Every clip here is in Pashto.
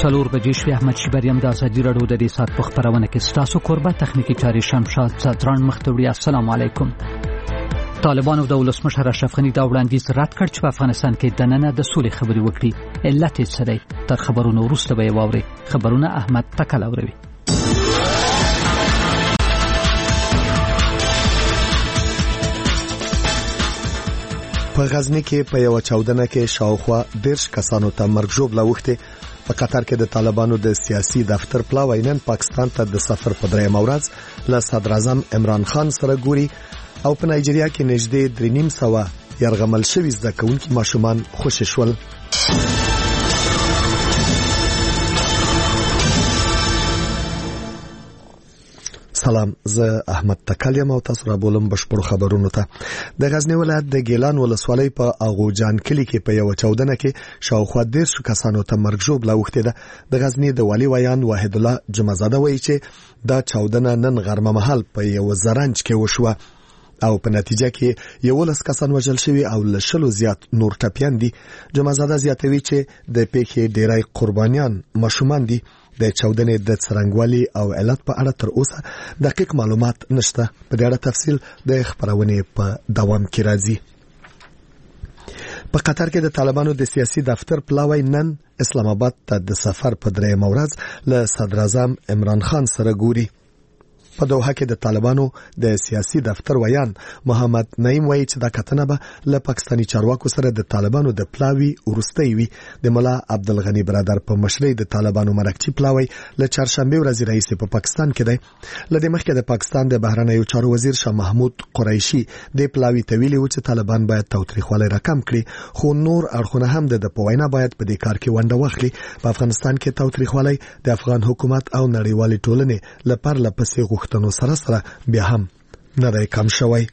4 بجې شوې. احمد شیبریم د ازادي راډیو د دې ساعت په خپرونه کې ستاسو کوربه تخنیکی چارې شمشاد ستران مختوری. السلام علیکم. طالبانو د ولسمشر اشرف غنی دا وړاندیز رد کړ چې په افغانستان کې دننه د سولې خبرې وکړي. علت یې څه دی؟ تر خبرونو وروسته به یې واورئ. خبرونه احمد تکل اوروي. په غزنی کې په یو چاودنه کې شاوخوا 10 کسانو ته مرګ ژوبله وخته. په قطر کې د طالبانو د سیاسي دفتر پلاوی نن پاکستان ته د سفر په درېمه ورځ له صدر اعظم عمران خان سره ګوري او په نایجیریا کې نږدې 3.5 یرغمل شوي زده کوونکي ماشومان خوشي شول. سلام، زه احمد تکلیم او تاسو را بولم بشپړ خبرونو ته. د غزنی ولایت د ګیلان ولسوالۍ په اغوجان کلی کې په یو چاودنه کې شاوخوا 10 کسانو ته مرګ ژوبله وخته ده. د غزنی د والی ویان واحد الله جمعزاده وایي چې دا چاودنه نن غرمه مهال په یو زرنج کې وشوه او په نتیجه کې 11 کسان وژل شوي او له 20 زیات نور ټپیان دي. جمعزاده زیاتوي چې د پیښې ډیری قربانیان ماشومان دي. د چاودنې د څرنګوالي او علت په اړه تر اوسه دقیق معلومات نشته. په دې اړه تفصیل د خبرونه په دوام کې راځي. په قطر کې د طالبانو د سیاسي دفتر پلاوی نن اسلام آباد ته د سفر په درېمه ورځ له صدر اعظم عمران خان سره ګوري. په دوحه کې د طالبانو د سیاسي دفتر ویان محمد نعیم وایي چې دا کتنه به له پاکستاني چارواکو سره د طالبانو د پلاوی ورستۍ وي. د مولا عبدالغنی برادر په مشرۍ د طالبانو مرکچی پلاوی له چهارشنبه ورځې راهیسې په پاکستان کې دی. لدې مخکې د پاکستان د بهرنیو چارو وزیر شاه محمود قریشي د پلاوی تویلي و چې طالبان باید تاوتریخوالی راکم کړي، خو نور اړخونه هم د پوینا باید په دې کار کې ونډه واخلي. په افغانستان کې تاوتریخوالی د افغان حکومت او نړیوالې ټولنې لپاره لپسې نو سره بیا هم نه دی کم شوی.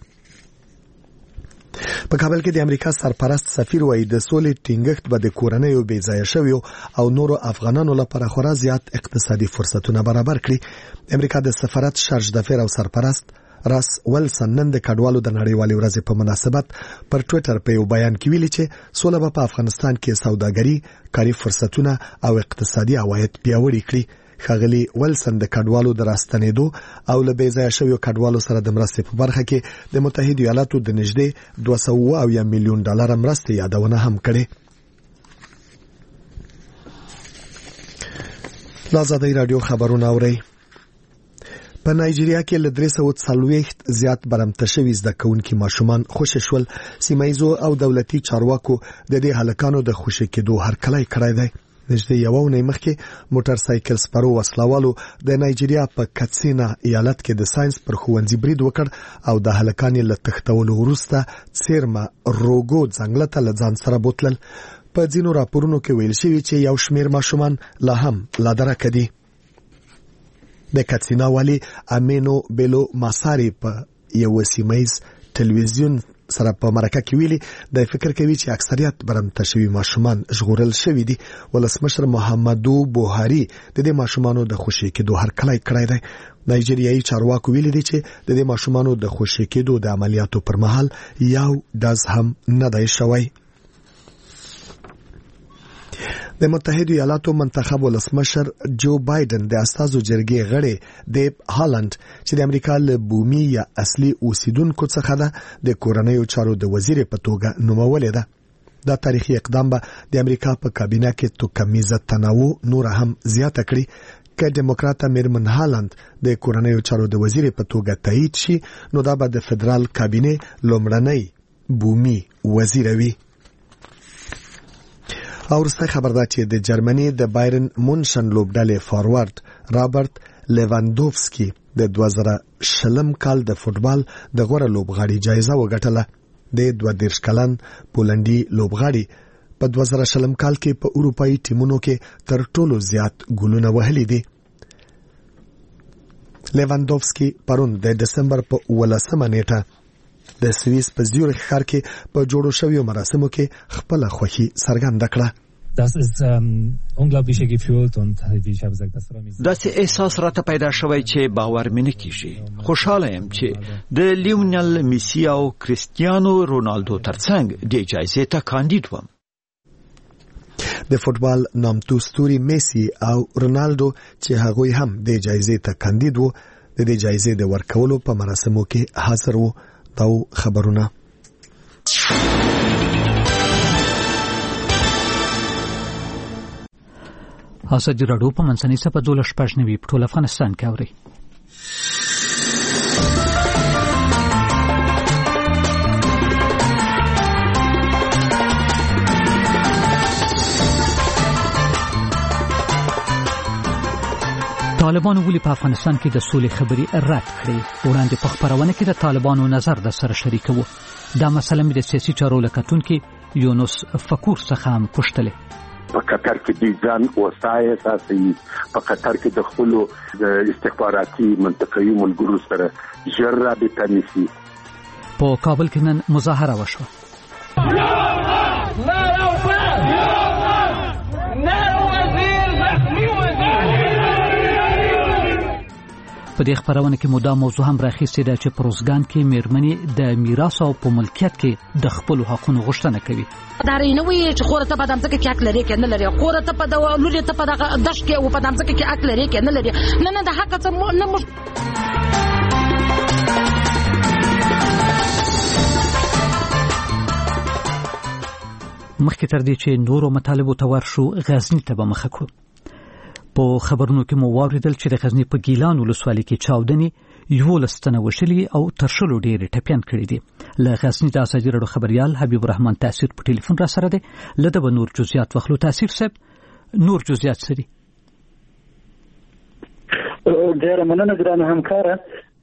په کابل کې د امریکا سرپرست سفیر وایي د سولې ټینګښت به د کورنیو بې ځایه شویو او نورو افغانانو لپاره خورا زیات اقتصادي فرصتونه برابر کړي. امریکا د سفارت شارج دافیر او سرپرست راس ولسن نن د کډوالو د نړیوالې ورځې په مناسبت پر ټوئیټر په یو بیان کې ویلي چې سوله به په افغانستان کې سوداګري، کاري فرصتونه او اقتصادي عواید پیاوړي کړي. ښاغلي ولسن د کډوالو د راستنېدو او له بې ځایه شویو کډوالو سره د مرستې په برخه کې د متحده ایالاتو د نږدې 200 میلیون ډالر مرستې یادونه هم کړې. آزادي رادیو خبرونه اورئ. په نایجیریا کې له 340 زیات برمته شوي زده کوونکي ماشومان خوشي شول. سیمایزو او دولتي چارواکو د دې هلکانو د خوشي کېدو هرکلی کړی دی. نږدې یو اونۍ مخکې موټر سایکل سپرو وسلوالو د نایجیریا په کاتسینا ایالت کې د ساينس پر ښوونځي برید وکړ او د هلکانو له تښتولو وروسته سیرما روګو ځنګل ته له ځان سره بوتلل. په ځینو راپورونو کې ویل شوی چې یو شمېر ماشومان لا هم لادرکه دي. د کاتسینا والی امینو بیلو ماساری په یو سیمایز ټلویزیون سره په مرکه کې ویلي د فکر کوي چې اکثریت برمته شوي ماشومان ژغورل شوي دي. ولسمشر محمدو بوهاري د دې ماشومانو د خوشي کېدو هرکلی کړی دی. نایجیریایي چارواکو ویلي دي چې د دې ماشومانو د خوشي کېدو د عملیاتو پر مهال یو ډز هم نه دی شوی. د متحده ایالاتو منتخب ولسمشر جو بایدن د استازو جرګې غړي دیب هالند چې د امریکا له بومي یا اصلي اوسیدونکو څخه ده د کورنیو چارو د وزیر په توګه نومولې ده. دا تاریخي اقدام به د امریکا په کابینه کې توکمیزه تنوع نور هم زیاته کړي. که ډیموکراټه میرمن هالند د کورنیو چارو د وزیر په توګه تایید شي نو دا به د فدرال کابینه لومړنۍ بومي وزیر وي. او وروستی خبر دا چې د جرمني د بایرن مونشن لوبډلې فاروارد رابرټ لیواندوفسکی د 2020 کال د فوتبال د غوره لوبغاړي جایزه وګټله. د 22 کلن پولندي لوبغاړي په 2020 کال کې په اروپایي ټیمونو کې تر ټولو زیات ګولونه وهلي دي. لیواندوفسکی پرون د دسمبر په 18 نیټه د سویس په زیورخ ښار کې په جوړو شویو مراسمو کې خپل خوښي څرګنده کړه. Das ist unglaubliche Gefühl und wie ich habe gesagt, das freut mich. داسې احساس راته پیدا شوی چې باور مې نه کیږي. خوشاله یم چې د لیونل میسی او کریستیانو رونالدو ترڅنګ د جایزې ته کاندید وم. د فوتبال نامتو ستوري میسي او رونالدو چې هغوی هم د جایزې ته کاندید وو د دې جایزې د ورکولو په مراسمو کې حاضر وو. دا خبرونه ازادي راډیو په منځنۍ سپه 12 په ټول افغانستان کې اوري. طالبانو ولې په افغانستان کې د سولې خبري رد کړې؟ وړاندې په خبرونه کې د طالبانو نظر د سره شریکو. دا مسله مې د سیاسي چارو لکتونکو یونس فکور څخه هم پوښتلې. په قطر کې د ځان وسایل اساسي په قطر کې د خپل استخباراتي منطقوي ملګرو سره ژر رابطه نیسي. په کابل کې نن مظاهره وشوه. په دې خبرونه کې مودا موضوع هم راخیستې ده چې پروزګان کې میرمنې د میراث او په ملکیت کې د خپل حقوقو غوښتنه کوي. دا رینوي چې خورته په دامځکه کې حق لري کې نه لري، خورته په د لوري ته په دش کې او په دامځکه کې حق لري کې نه لري. نه د حق څه نه مخکې تر دې چې نورو مطالبو ته ورشو غزنی ته به مخه کړو. په خبرونو کې مو واوریدل چې د غزنی په ګیلان ولسوالۍ کې چاودنې 11 تنه وشلي او تر شلو ډېر ټپيان کړي دي. له غزنی د ازادي راډیو خبريال حبیب الرحمن تاثیر په ټلیفون را سره دی. لده به نور جزئیات واخلو. تاثیر صاحب نور جزئیات سری ډېر مننه ګران همکاره.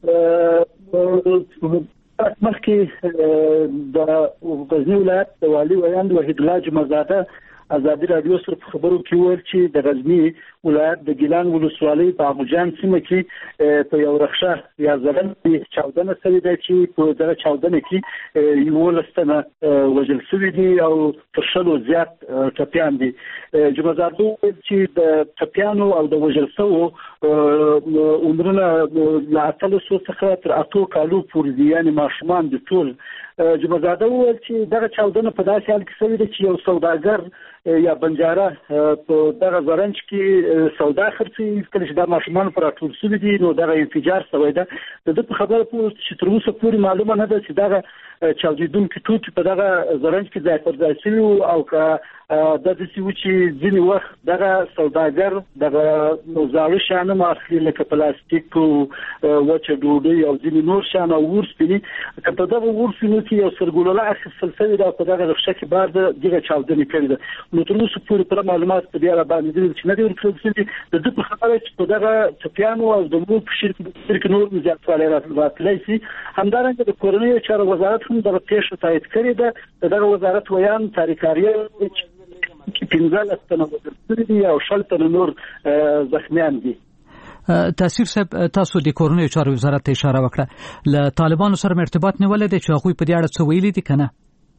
مخکې د غزنی ولایت د والي ویاند وحید الله جمعزاده ازادي راډیو سره خبرو کې ویل چې د غزنی ولایت د ګیلان ولسوالۍ په ابوجان سیمه کې په یو رخصه یا ځلن چاودنه شوې ده چې په دغه چاودنه کې 11 تنه وژل شوي دي او تر شلو زیات ټپيان دي. جمعزاده ویل چې د ټپيانو او د وژل شوو عمرونه له 300 څخه تر 8 کالو پورې دي، یعنی ماشومان دي ټول. جمعزاده ویل چې دغه چاودنه په داسې حال کې شوې ده چې یو سوداګر یا بنجاره په دغه زرنج کې سودا خرڅي کله چې د ماشومان پر ټول شوی دي، نو دغه انفجار شوی ده. د په خبره چې تر اوسه پورې معلومه نه ده چې دغه چاودیدونکو توکي په دغه زرنج کې ځای پر ځای شوي او که د دې چې ځینې وخت دغه سوداګر دغه زاړه شیان اخلي لکه پلاستیک او وچه ډوډۍ او ځینې نور شیان او ورسپنې، که په دغه ورسپنو کې یو سرګولله اخیستل شوی ده په دغه رخصه کې بعد دغه چاودنې کړې ده. نو تر اوسه پورې پر معلومات په دې اړه باندې چې نه دی ورکړل شوی. د دې په خبره چې په دغه ټپيانو او د مو په شرکت نور زیاتوالی راتللی شي. همدارنګه د کورنیو چارو وزارت هم دغه پیښه تایید کړې ده. دغه وزارت ویان تاریخاریه چې 15 تنه وژل شوي دي او 60 تنه نور زخمیان دي. تاثیر صاحب تاسو د کورنیو چارو وزارت ته اشاره وکړه. له طالبانو سره ارتباط نیولې ده چې هغه په دې اړه څه ویلي دي کنه؟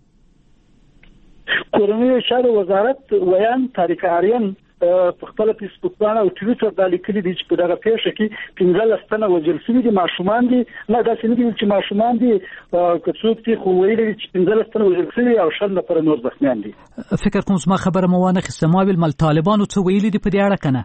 کورنیو چارو وزارت ویان تاریخ آریان په خپل فیسبوک باندې او ټویټر باندې لیکلي دي چې په دغه پیښه کې 15 تنه وژل شوي دي ماشومان دي. نه داسې نه دي چې ماشومان دي، که څوک دي خو ویلي دي چې 15 تنه وژل شوي او 60 نفر نور زخمیان دي. فکر کوم زما خبره مو وانه خسته ما ویل مل طالبانو څه ویلي دي په دې اړه کنه؟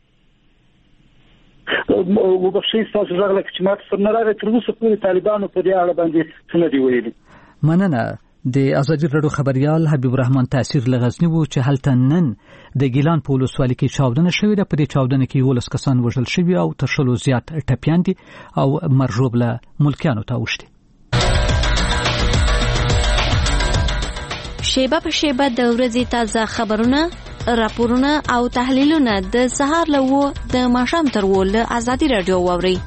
وبخښئ تاسو راغله چې ما څه نه راغی تر اوسه پورې طالبانو په دې اړه باندې څه نه دی ویلي. مننه. د ازادي راډیو خبريال حبیب الرحمن تاثیر لغزنی وو چې هلته نن د ګیلان په ولسوالۍ کې چاودنه شوې ده. په دې چاودنه کې 11 کسان وژل شوي او تر شلو زیات ټپيان دي او مرجوب له ملکیانو ته اوښتي. شیبه په شیبه د ورځې تازه خبرونه، راپورونه او تحلیلونه د سهار له و د ماښام تر و له ازادي راډیو واوري.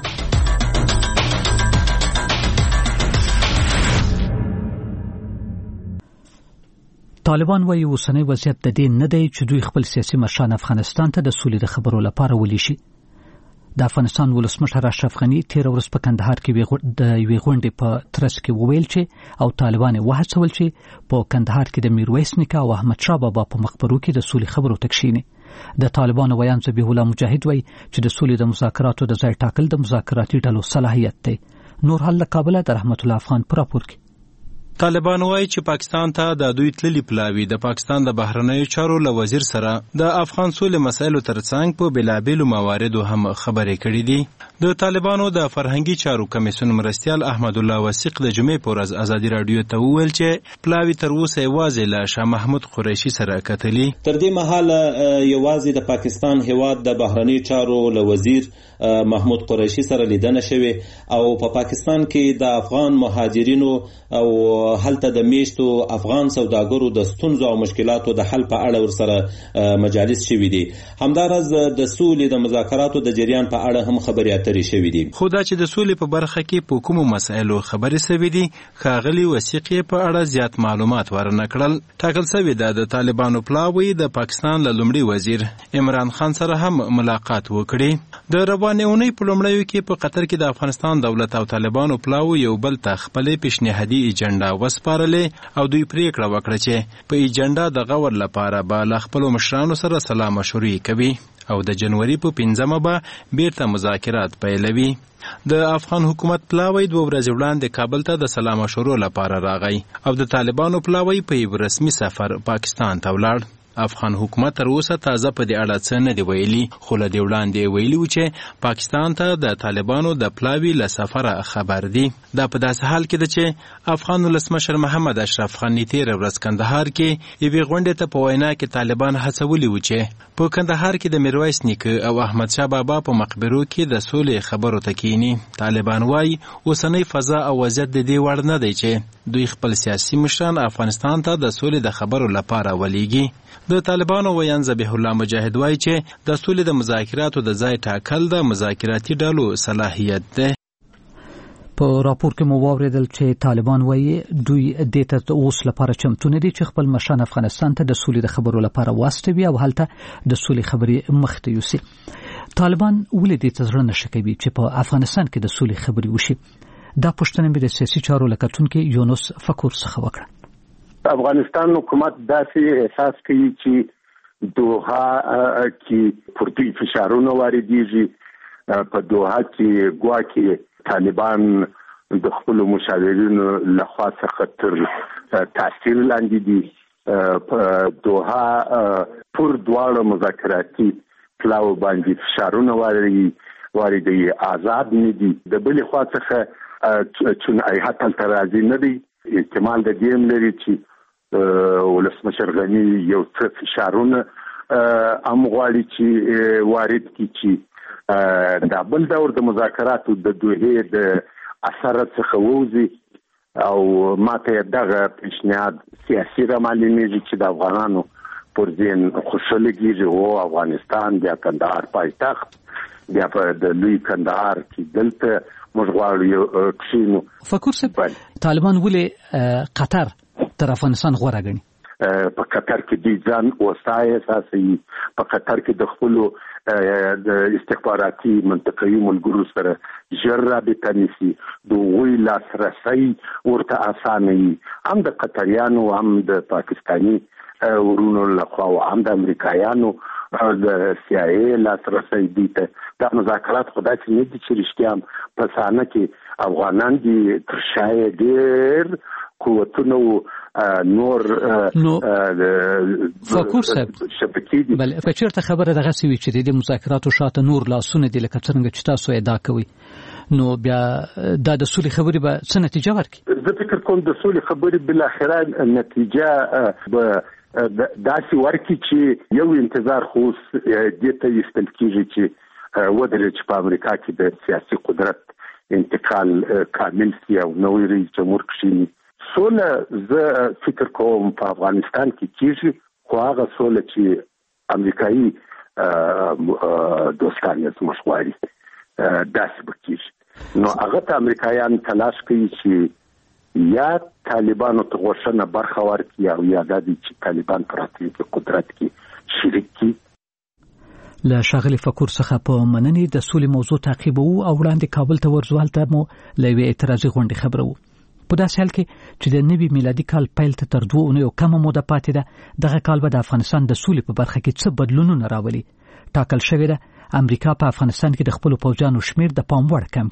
طالبان وايي اوسنی وضعیت د دې نه دی چې دوی خپل سیاسي مشران افغانستان ته د سولې د خبرو لپاره ولي شي. د افغانستان ولسمشر اشرف غنی تیر ورځ په کندهار کې د یوې غونډې په ترڅ کې وویل چې او طالبان وهڅول چې په کندهار کې د میرویس نیکه او احمد شاه بابا په مقبرو کې د سولې خبرو تکشینی. د طالبان ویان ذبیح الله مجاهد وایي چې د سولې د مذاکراتو د ځای ټاکل د مذاکراتي ډلو صلاحیت دی. نور حل کابل د رحمت الله افغان پر راپور کې طالبان وایي چې پاکستان ته د دوی تللي پلاوي د پاکستان د بهرنیو چارو له وزیر سره د افغان سولې مسایلو ترڅنګ په بېلابېلو مواردو هم خبرې کړې دي. د طالبانو د فرهنګي چارو کمیسیون مرستیال احمد الله وثیق د جمعې په ورځ ازادي راډیو ته وویل چې پلاوي تر اوسه یوازې له شاه محمود قریشي سره کتلي. تر دې مهاله یوازې د پاکستان هیواد د بهرنیو چارو له وزیر محمود قریشي سره لیدنه شوې او په پاکستان کې د افغان مهاجرینو او هلته د میشتو افغان سوداګرو د ستونزو او مشکلاتو د حل په اړه ورسره مجالس شوي دي. همداراز د سولې د مذاکراتو د جریان په اړه هم خبرې اترې شوي دي. خو دا چې د سولې په برخه کې په کومو مسایلو خبرې شوي دي ښاغلي وثیق په اړه زیات معلومات ورنه کړل. ټاکل شوې ده د طالبانو پلاوی د پاکستان له لومړي وزیر عمران خان سره هم ملاقات وکړي. د روانې اونۍ په لومړیو کې په قطر کې د افغانستان دولت او طالبانو پلاوی یو بل ته خپلې پیشنهادي ایجنډا وسپارلې او دوی پریکړه وکړه چې په ایجنډا د غور لپاره به له خپلو مشرانو سره سلا مشورې کوي او د جنوري په 5مه به بیرته مذاکرات پیلوي. د افغان حکومت پلاوی 2 ورځې وړاندې کابل ته د سلا مشورو لپاره راغی او د طالبانو پلاوی په یو رسمي سفر پاکستان ته ولاړ. افغان حکومت تر اوسه تازه په دې اړه څه نه دی ویلي، خو له دې وړاندې ویلي و چې پاکستان ته د طالبانو د پلاوي له سفره خبر دی. دا په داسې حال کې ده چې افغان ولسمشر محمد اشرف غني تېره ورځ کندهار کې یوې غونډې ته په وینا کې طالبان هڅولي و چې په کندهار کې د میرویس نیکه او احمد شاه بابا په مقبرو کې د سولې خبرو ته کینی. طالبان وایي اوسنۍ فضا او وضعیت د دې وړ نه دی چې دوی خپل سیاسي مشران افغانستان ته د سولې د خبرو لپاره ولیږي. د طالبانو ویان ذبیح الله مجاهد وایي چې د سولې د مذاکراتو د ځای ټاکل د مذاکراتي ډلو صلاحیت ده. په راپور کې مو واوریدل چې طالبان وایي دوی د ته اوس لپاره چمتو نه دي چې خپل مشران افغانستان ته د سولې د خبرو لپاره واستوي او هلته د سولې خبرې مخته یوسي. طالبان ولې د ته زړه نشي کوي چې په افغانستان کې د سولې خبرې وشي؟ دا پوښتنه مې د سیاسي چارو لکتونکو یونس فکور څخه وکړه. افغانستان حکومت داسې احساس کوي چې دوحه کې پر دوی فشارونه واردېږي. په دوحه کې ګواکې طالبان د خپل مشاورینو لخوا څخه تر تاثیر لاندې دي. په دوحه پر دواړه مذاکراتي پلاو باندې فشارونه واردوي، آزاد نه دي. د بلې خوا څخه چون ایحت هلته راځي نه دی، احتمال د دې هم لري چې ولسمشر غني یو څه فشارونه غواړي چې وارد کړي چې د بل دور د مذاکراتو د دوحې د اثر څخه ووځي او ماته دغه پیشنهاد سیاسي رامعلومیږي چې د افغانانو پر ځین خوشالېږي او افغانستان د کندهار پایتخت بیا په د لوی کندهار کې دلته موږ غواړو کښینو. فکر صاحب طالبان ولې قطر تر افغانستان غوره ګڼي؟ په قطر کې د ځان وسایل اساسي، په قطر کې د خپل د استخباراتي منطقوي ملګرو سره ژر رابطه نیسي، د وی لاسرسي ورته اسانه وي، هم د قطریانو هم د پاکستاني ورونو لخوا او هم د امریکایانو د CIA لاسرسي دي. دا مذاکرات خدای چې نه دي چې رښتیا په سانه کې افغانان دي تر شای ډېر قوتونه نور فکر صاحب شبکې دي. بل فچرته خبره دغه سوي چې د مذاکراتو شاته نور لاسونه دي لکه څنګه چې تاسو ادعا کوي، نو بیا د سولې خبرې به څه نتیجه ورکړي؟ زه فکر کوم د سولې خبرې بل اخره نتیجه به داسې ورکړي چې یو انتظار خو دې ته ایستل کېږي چې ودرې چې په امریکا کې د سیاسي قدرت انتقال کامل سي او نوې رئیس جمهور کښیني. سوله زه فکر کوم په افغانستان کې کېږي، خو هغه سوله چې امریکایي دوستان یې زموږ غواړي داسې به کېږي. نو هغه ته امریکایان تلاش کوي چې یا طالبانو ته غوښنه برخه ورکړي او یا دا دي چې طالبان په راتلونکي قدرت کې شریک کړي. له ښاغلي فکور څخه په مننې د سولې موضوع تعقیبوو او وړاندې کابل ته ورځو. هلته مو له یوې اعتراضي غونډې خبره وو. په داسې حال کې چې د نوي میلادي کال پیل ته تر 2 اونیو کمه موده پاتې ده، دغه کال به د افغانستان د سولې په برخه کې څه بدلونونه راولي. ټاکل شوې ده امریکا په افغانستان کې د خپل پوځیانو شمیر د پام وړ کم کړي.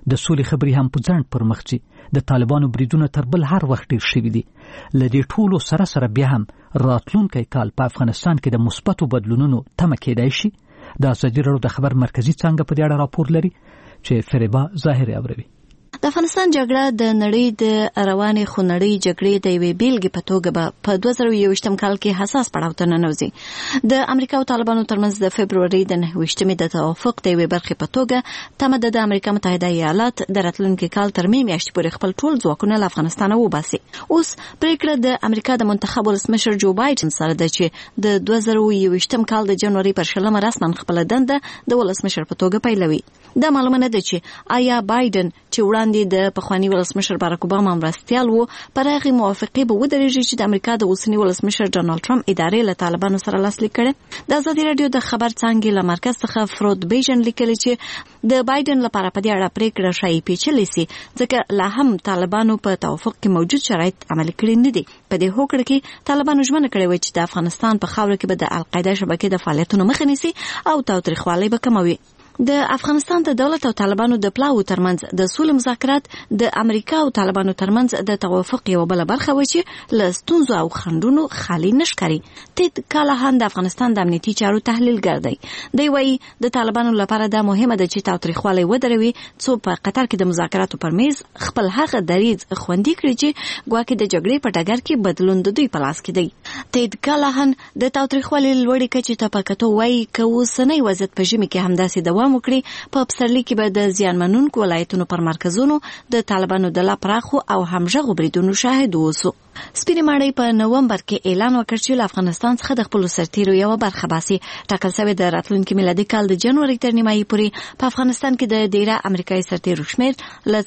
د سولې خبرې هم په ځنډ پر مخ ځي. د طالبانو بریدونه تر بل هر وخت ډیر شوي دي. له دې ټولو سره بیا هم راتلونکی کال په افغانستان کې د مثبتو بدلونونو تمه کېدای شي. د ازادي راډیو د خبر مرکزی څانګه په دې اړه راپور لري چې فریبا ظاهر اوروي. د افغانستان جګړه د نړۍ د روانې خونړۍ جګړې د یوې بیلګې په توګه به په 2021م کال کې حساس پړاو ته ننوځي. د امریکا او طالبانو ترمنځ د فبروري د 9مې د توافق د یوې برخې په توګه تمه د امریکا متحده ایالات د راتلونکي کال تر مې میاشتې پورې خپل ټول ځواکونه له افغانستان وباسي. اوس پریکړه د امریکا د منتخب ولسمشر جو بایدن سره ده چې د 2021م کال د جنوري پر 20 رسما خپل دنده د ولسمشر په توګه پیلوي. دا معلومه نه ده چې آیا بایدن چې وړاندې د پخوانی ولسمشر باراک اوباما مرستیال وو پر هغه موافقه به ودرېږي چې د امریکا د اوسنی ولسمشر ډونالد ټرمپ ادارې له طالبانو سره لاسلیک کړي. د ازادي راډیو د خبر څانګې له مرکز څخه فرود بیژن لیکلي چې د بایدن لپاره په دې اړه پریکړه شایي پیچلې سي ځکه لا هم طالبانو په توافق کې موجود شرایط عملي کړي نه دي. په دې هوکړه کې طالبانو ژمنه کړې و چې د افغانستان په خاوره کې به د القاعده شبکې د فعالیتونو مخه نیسي او تاوتریخوالی به کموي. د افغانستان د دولت او طالبانو د پلاوو ترمنځ د سولې مذاکرات د امریکا او طالبانو ترمنځ د توافق یو بل برخه و چې له ستونزو او خنډونو خالي نشکري. تید کالاهان د افغانستان د امنیتي چارو تحلیلګر دی. دی وايي د طالبانو لپاره دا مهمه ده چې تاوتریخوالی ودروي څو په قطر کې د مذاکراتو پر میز خپل هغه دریځ خوندي کړي چې ګواکې د جګړې په ډګر کې بدلون د دوی په لاس کې دی. تید کالاهان د تاوتریخوالي لوړې کچې ته په کتو وايي که اوسنی وضعیت په ژمي کې همداسې دوام وکړي په پسرلي کې به د زیانمنونکو ولایتونو پر مرکزونو د طالبانو د لا پراخو او همغږو بریدونو شاهد اوسو. سپینې ماڼۍ په نومبر کې اعلان وکړ چې له افغانستان څخه د خپلو سرتیرو یوه برخه باسي. ټاکل شوی د راتلونکي میلادي کال د جنوري تر نیمایي پورې په افغانستان کې د ډیره امریکایي سرتیرو شمېر له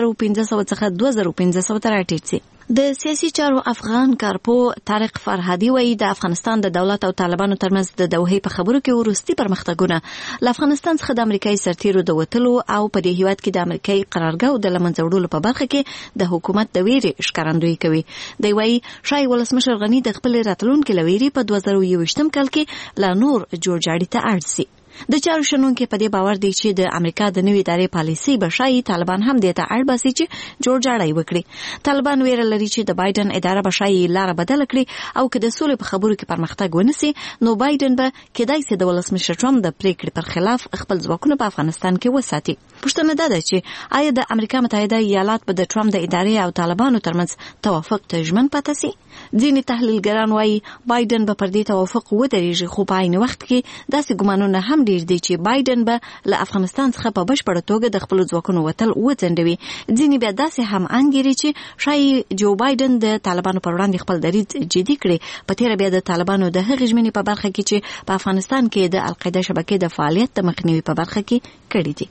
4500 څخه 2500 ته راټیټ شي. د سیاسي چارو افغان کارپو طارق فرهادي وایي د افغانستان د دولت او طالبانو ترمنځ د دوحې په خبرو کې وروستي پرمختګونه له افغانستان څخه د امریکایي سرتیرو د وتلو او په دې هیواد کې د امریکایي قرارګاو د لمنځه وړلو په برخه کې د حکومت د ویرې ښکارندویي کوي. دی وایي شاید ولسمشر غني د خپل راتلونکي لویری په 2021م کال کې لا نور جوړجاړي ته اړ شي. د چارو شنونکو په دې باور دي چې د امریکا د نوې ادارې پالیسي به شاید طالبان هم دې ته اړ باسي چې جوړجاړی وکړي. طالبان ویره لري چې د بایدن اداره به شاید لاره بدل کړي او که د سولې په خبرو کې پرمختګ ونسي نو بایدن به کېدای شي د ولسمشر ټرمپ د پریکړې پر خلاف خپل ځواکونه په افغانستان کې وساتي. پوښتنه ده چې آیا د امریکا متحده ایالات به د ټرمپ د ادارې او طالبانو ترمنځ توافق ته ژمن پاتې شي؟ ځینې تحلیلګران وایي بایدن به پر دې توافق ودرېږي خو په عین وخت کې داسې ګمانونه هم ډیر دي چې بایدن به له افغانستان څخه په بشپړه توګه د خپل ځواکونو وتل وځنډوي. ځینې بیا داسې هم انګیري چې شاید جو بایدن د طالبانو پر وړاندې خپل دریځ جدي کړي. په تیره بیا د طالبانو د هغې ژمنې په برخه کې چې په افغانستان کې د القاعده شبکې د فعالیت د مخنیوي په برخه کې کړي دي.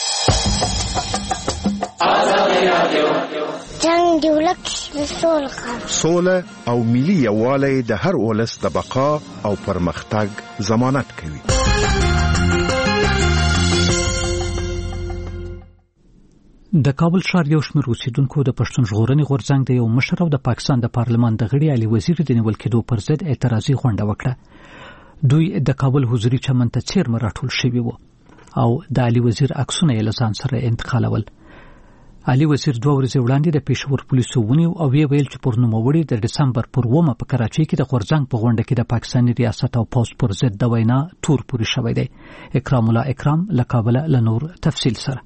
جنگ دی ولک سوله او ملي یووالی د هر ولس د بقا او پرمختګ ضمانت کوي. د کابل ښار یو شمېر اوسیدونکو د پښتون ژغورنې غورځنګ د یو مشر او د پاکستان د پارلمان د غړي علي وزیر د نیول کېدو پر ضد اعتراضي غونډه وکړه. دوی د کابل حضوري چمن ته څیرمه راټول شوي وو او د علي وزیر عکسونه یې له ځان سره انتقالول. علي وزیر 2 ورځې وړاندې د پېښور پولیسو ونیو او ویل چې پر نوموړي د ډسمبر پر 1 په کراچۍ کې د غورځنګ په غونډه کې د پاکستاني ریاست او پوز پر ضد د وینا تور پوري شوی دی. اکرام الله اکرام له کابل له نور تفصیل سره.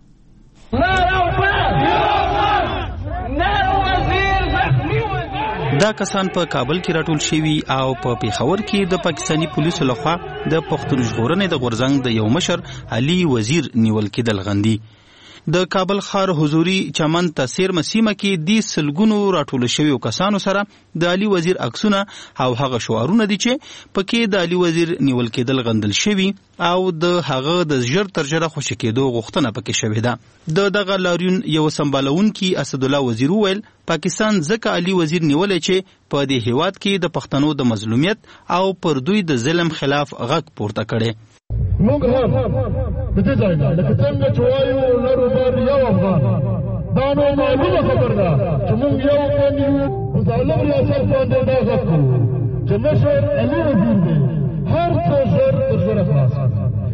دا کسان په کابل کې راټول شوي او په پیښور کې د پاکستاني پولیسو لخوا د پښتون ژغورنې د غورځنګ د یو مشر علي وزیر نیول کېدل غندي. د کابل ښار حضوري چمن ته سیرمه سیمه کې د سلګونو راټول شویو کسانو سره د علي وزیر عکسونه او هغه شعارونه دي چې پکې د علي وزیر نیول کېدل غندل شوي او د هغه د ژر تر ژره خوشی کېدو غوښتنه پکې شوې ده. دغه لاریون یو سمبالونکي اسد الله وزیر ویل پاکستان ځکه علي وزیر نیولې چې په دې هیواد کې د پښتنو د مظلومیت او پر دوی د ظلم خلاف غږ پورته کړي. موږ هم د دې ځای نه لکه څنګه چې وایو لرو بر یو افغان دا نو معلومه خبر ده چې موږ یو قوم یو په ظالم ریاست باندې دا غږ کوو چې مشر علي وزیر دی هر څه ژر تر ژره خلاص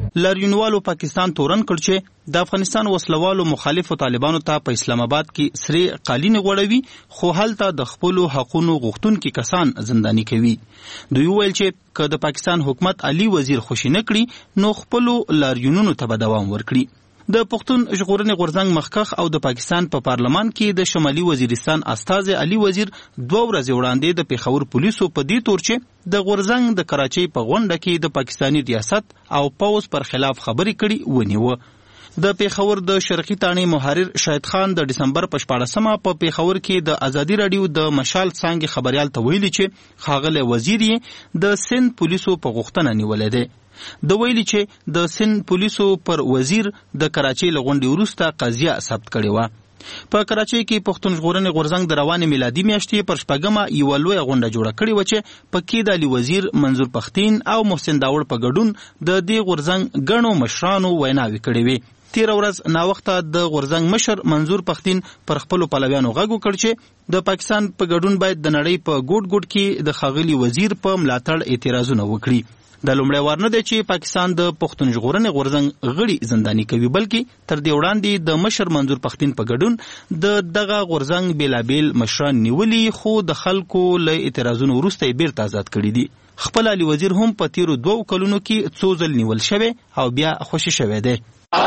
لاریونوالو پاکستان تورن کړ چې د افغانستان وسلوالو مخالفو طالبانو ته په اسلام آباد کې سری قالین غوړوي خو هلته د خپل حقوقو غوښتونکو کسان زندانی کوي. دوی ویل چې که د پاکستان حکومت علي وزیر خوشی نه کړي نو خپل لاریونونو ته به دوام ورکړي. د پښتون ژغورنې غورځنګ مخکخ او د پاکستان په پارلمان کې د شمالي وزیرستان استاذ علي وزیر 2 ورځې وړاندې د پیښور پولیسو په دې تور چې د غورځنګ د کراچۍ په غونډه کې د پاکستانی ریاست او پوز پر خلاف خبرې کړي ونیوه. د پیښور د شرقي تاڼې محرر شاهد خان د دسمبر په 14مه په پیښور کې د ازادي رادیو د مشال څنګه خبريال ته ویلي چې خاغله وزیر یې د سند پولیسو په غوښتنه نیولې ده. د ویلي چې د سند پولیسو پر وزیر د کراچۍ لغونډې وروسته قضیه ثبت کړې و. په کراچۍ کې پښتون ژغورنې غورځنګ د روانې میلادي میاشتې پر 4مه یوه لویه غونډه جوړه کړې وه چې پکې د علي وزیر منظور پښتین او محسن داوړ په ګډون د دې غورځنګ ګڼو مشرانو ویناوې کړې وې. تیر ورځ ناوخته د غورځنګ مشر منظور پښتین پر خپل پلویانو غږ وکړ چې د پاکستان په ګډون باید د نړۍ په ګوټ ګوټ کې د خاغلی وزیر په ملاتړ اعتراضونه وکړي. د لومړی وار نه دی چې پاکستان د پښتون ژغورنې غورځنګ غړي زندانی کوي بلکې تر دې وړاندې د مشر منظور پښتین په ګډون د دغه غورځنګ بیلابیل مشران نیولي خو د خلکو له اعتراضونو وروسته یې بیرته آزاد کړي دي. خپل علي وزیر هم په تیرو 2 کلونو کې 2 ځل نیول شوی او بیا خوشی شوی دی.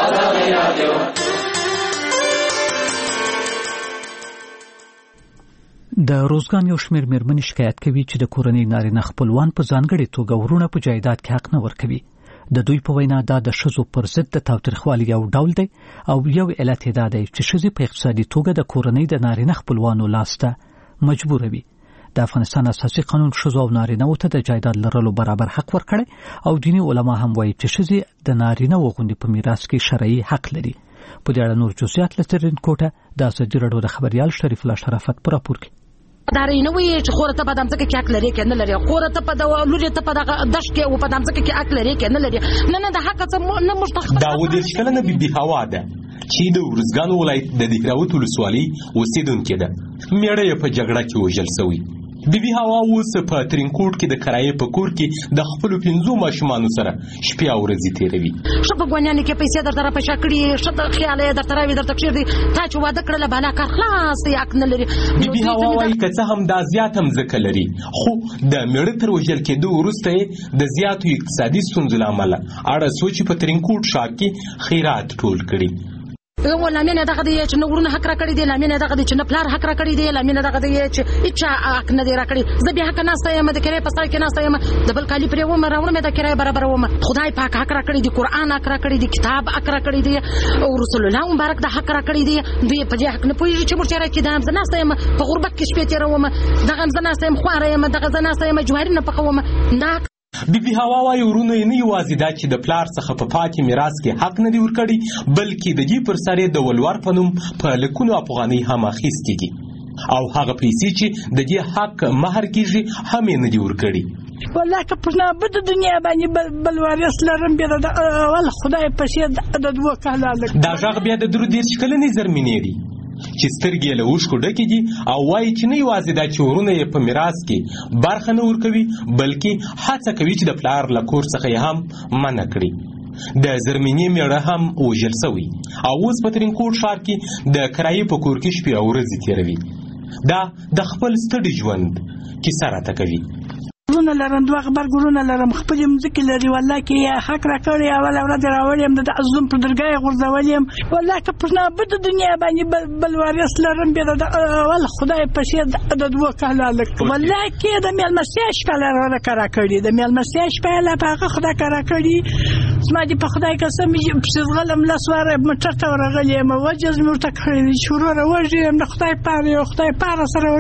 د روزګان یو شمېر مېرمنې شکایت کوي چې د کورنۍ نارینه خپلوان په ځانګړې توګه ورونه په جایداد کې حق نه ورکوي. د دوی په وینا دا د ښځو پر ضد د تاوتریخوالي یو ډول دی او یو علت یې دا دی چې ښځې په اقتصادي توګه د کورنۍ د نارینه خپلوانو لاسته مجبوروي. د افغانستان اساسي قانون ښځو او نارینه‌و ته د جایداد لرلو برابر حق ورکړي او دیني علما هم وایي چې ښځې د نارینه‌و غوندې په میراث کې شرعي حق لري. په دې اړه نور جزئیات له ترین کوټه د ازادي راډیو د خبريال شریف الله شرافت پر راپور کې. داري نه وي چې خور ته په دامځه کې حق لري کنه لري خور ته په د لوري ته په دش کې او په دامځه کې حق لري کنه لري نه د حق څخه نه مشتخص. داوود شکلنه بي هوا ده چې د ورزګان ولایت د دهراوت ولسوالۍ اوسیدونکو ده میړه په جګړه کې وژل شوی. بیبي هوا اوس په ترینکوټ کې د کرایې په کور کې د خپل 5 ماشومانو سره شپې او ورځې تیروي. شپه غوڼیانه کې پیسې درته په شکړې شته خیال یې درته راوي درته کړی تا چې واده کړل بالا کار خلاص یې نه لري. بیبي هوا وايي که څه هم دا زیات هم ځکه لري خو د میړه تر وژل کېدو وروسته د زیاتو اقتصادي ستونزو له امله اړه سوچ په ترینکوټ ښار کې خیرات ټول کړي. لامینه دغه دی چې نورونه حق را کړی دی لامینه دغه دی چې نه پلار حق را کړی دی لامینه دغه دی چې اچا حق نه دی را کړی. زه به حق نه سایم د کرای په سر کې نه سایم د بل کالی پرې و مراونه مې د کرای برابر و خدای پاک حق را کړی دی قران حق را کړی دی کتاب حق را کړی دی او رسول الله مبارک د حق را کړی دی دوی په دې حق نه پوهیږي چې مرچره کې د هم نه سایم په غربت کې شپې تیروم دغه هم نه سایم خواره یم دغه نه سایم جوهر نه پخوم نه. بیبي هوا وايي ورونه نه یوازې دا چې د پلار څخه په پاتې میراث کې حق نه دی ورکړي بلکې د دې پر سر د ولور په نوم په لکونو افغانۍ هم اخیستېږي او هغه پیسې چې د دې حق مهر کېږي هم یې نه دي ورکړي. والله که په نابود دنیا باندې بل وارث لرم بیا د اول خدای په شی د 2 کاله دا غږ بیا د 13 کلنې زرمینې دی چې سترګې له اوښکو ډکې دي او وایي چې نه یوازې دا چې ورونه یې په میراث کې برخه نه ورکوي بلکې هڅه کوي چې د پلار له کور څخه یې هم منع کړي. د زرمینې میړه هم وژل شوی او اوس په ترینکوټ ښار کې د کرایې په کور کې شپې او ورځې تیروي. دا د خپل ستړي ژوند کیسه راته کوي. ورونه لرم 2 غبرګورونه لرم خپل مځکې لري والله کې حق را کړی اول ورځ راوړم د ازلم پر درګای غورځولم والله که په نابود دنیا باندې بل وارث لرم بیا د اول خدای په شی د 2 کاله والله کې د میلمستیا شپه را کړی د میلمستیا شپه لا په خدای کړی کړی زما دې په خدای قسم چې غلم لاسواره مټر ته ورغلم وجز مې ورته کړی شروع راوځم د خدای پاره سره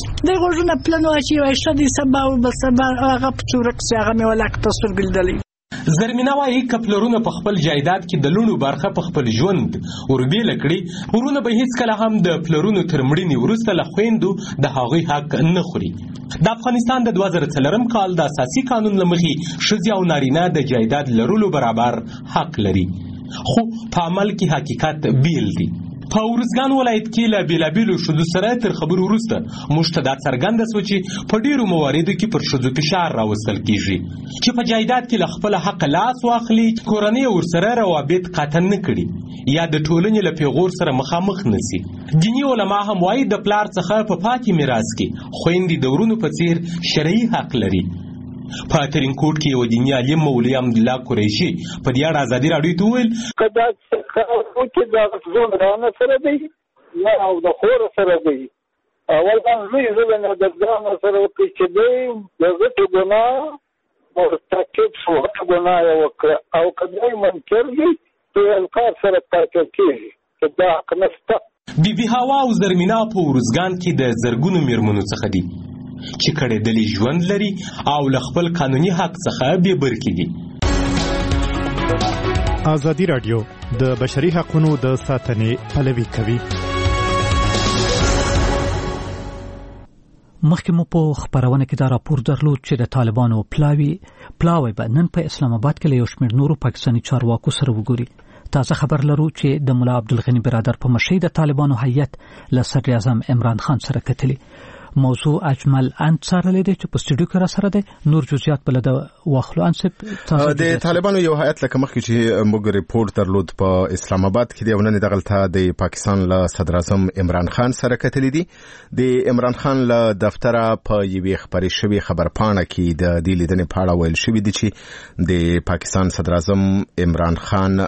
د غوښنه پلانو چې وای شدي سبا او بس هغه پچورک چې هغه مې ولاک په سترګو لیدلې. زرمینه وايي که پلرونه په خپل جایداد کې د لوڼو برخه په خپل ژوند وربېله کړي ورونه به هیڅکله هم د پلرونو تر مړینې وروسته له خویندو د هغوی حق نه خوري. د افغانستان د 2004 کال د اساسي قانون له مخې ښځې او نارینه د جایداد لرلو برابر حق لري خو په عمل کې حقیقت بیل دی. په ارزګان ولایت کې له بیلابیلو ښځو سره تر خبرو وروسته موږ ته دا څرګنده سوه چې په ډېرو مواردو کې پر ښځو فشار راوستل کېږي چې په جایداد کې له خپله حقه لاس واخلي، کورنۍ ورسره روابط قطع نه کړي یا د ټولنې له پیغور سره مخامخ نسي. دیني علما هم وایي د پلار څخه په پاتې میراث کې خویندې د ورونو په څیر شرعي حق لري. په ترینکوټ کې یو دیني عالم مولوي حمدالله قریشي په دې اړه ازادي راډیو ته وویل که دا چې د زوم سره دی یا او د خور سره دی، اول لوی ظلم د ځان سره وکړي چې دی د غټو ګناه مرتکب شو، غټو ګناه یې وکړه او که دی منکر دی په انکار سره تعقیب کېږي چې دا حق نشته. بیبي هوا او زرمینا په ارزګان کې د زرګونو میرمنو څخه دي چې کړېدلي ژوند لري او له خپل قانوني حق څخه بې برخې دي. ازادي راډیو د بشري حقوقو د ساتنې پلوي کوي. مخکې مو په خبرونه کې دا راپور درلود چې د طالبانو پلاوی به نن په اسلام آباد کې له یو شمېر نورو پاکستاني چارواکو سره وګوري. تازه خبر لرو چې د ملا عبدالغني برادر په مشرۍ د طالبانو هیئت له صدر اعظم عمران خان سره کتلي. موضوع اجمل انصار لیدي چې په سټوډیو کې را سره ده. نور جزئیات بل د واخلو انسب د طالبانو یو هیئت لکه مخکې چې موږ ریپورت درلود په اسلام آباد کې د ونن دغلطه د پاکستان له صدر اعظم عمران خان سره کتلې دي. د عمران خان له دفتره په یوې خبرې شوی خبرپاڼه کې د دې لیدنې په اړه ویل شوی دي چې د پاکستان صدر اعظم عمران خان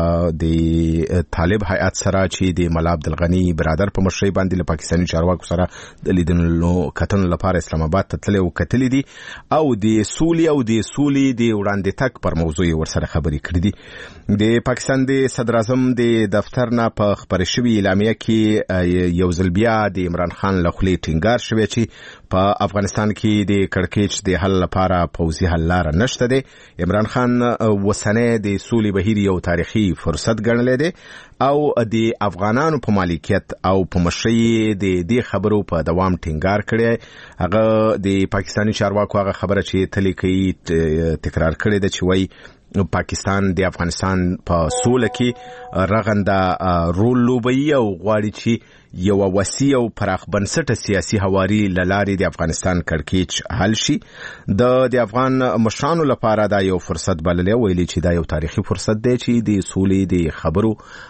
د طالب هیئت سره چې د ملا عبدالغني برادر په مشرۍ باندې له پاکستاني چارواکو سره د لیدنې کتن لپاره اسلام آباد ته تللی او کتلی دي او د سولې او د سولې د وړاندې تک پر موضوع ورسره خبرې کړې دي. د پاکستان د صدر اعظم د دفتر نه په خبرې شوې اعلامیه کې یو ځل بیا د عمران خان له خولې ټینګار شوی چې په افغانستان کې د کړکېچ د حل لپاره پوځي حل لاره نشته دی. عمران خان وسنۍ د سولې بهیر یو تاریخي فرصت ګڼلی دی او د افغانانو په مالکیت او په مشرۍ د دې خبرو په دوام ټینګار کړی. هغه د پاکستاني چارواکو هغه خبره چې تللی کوي تکرار کړې ده چې وایي پاکستان د افغانستان په سوله کې رغنده رول لوبوي او غواړي چې یو وسیع او پراخ بنسټه سیاسي حواري لارې د افغانستان کړکېچ حل شي. د افغان مشرانو لپاره دا یو فرصت بللی، ویلي چې دا یو تاریخي فرصت دی چې د سولې د خبرو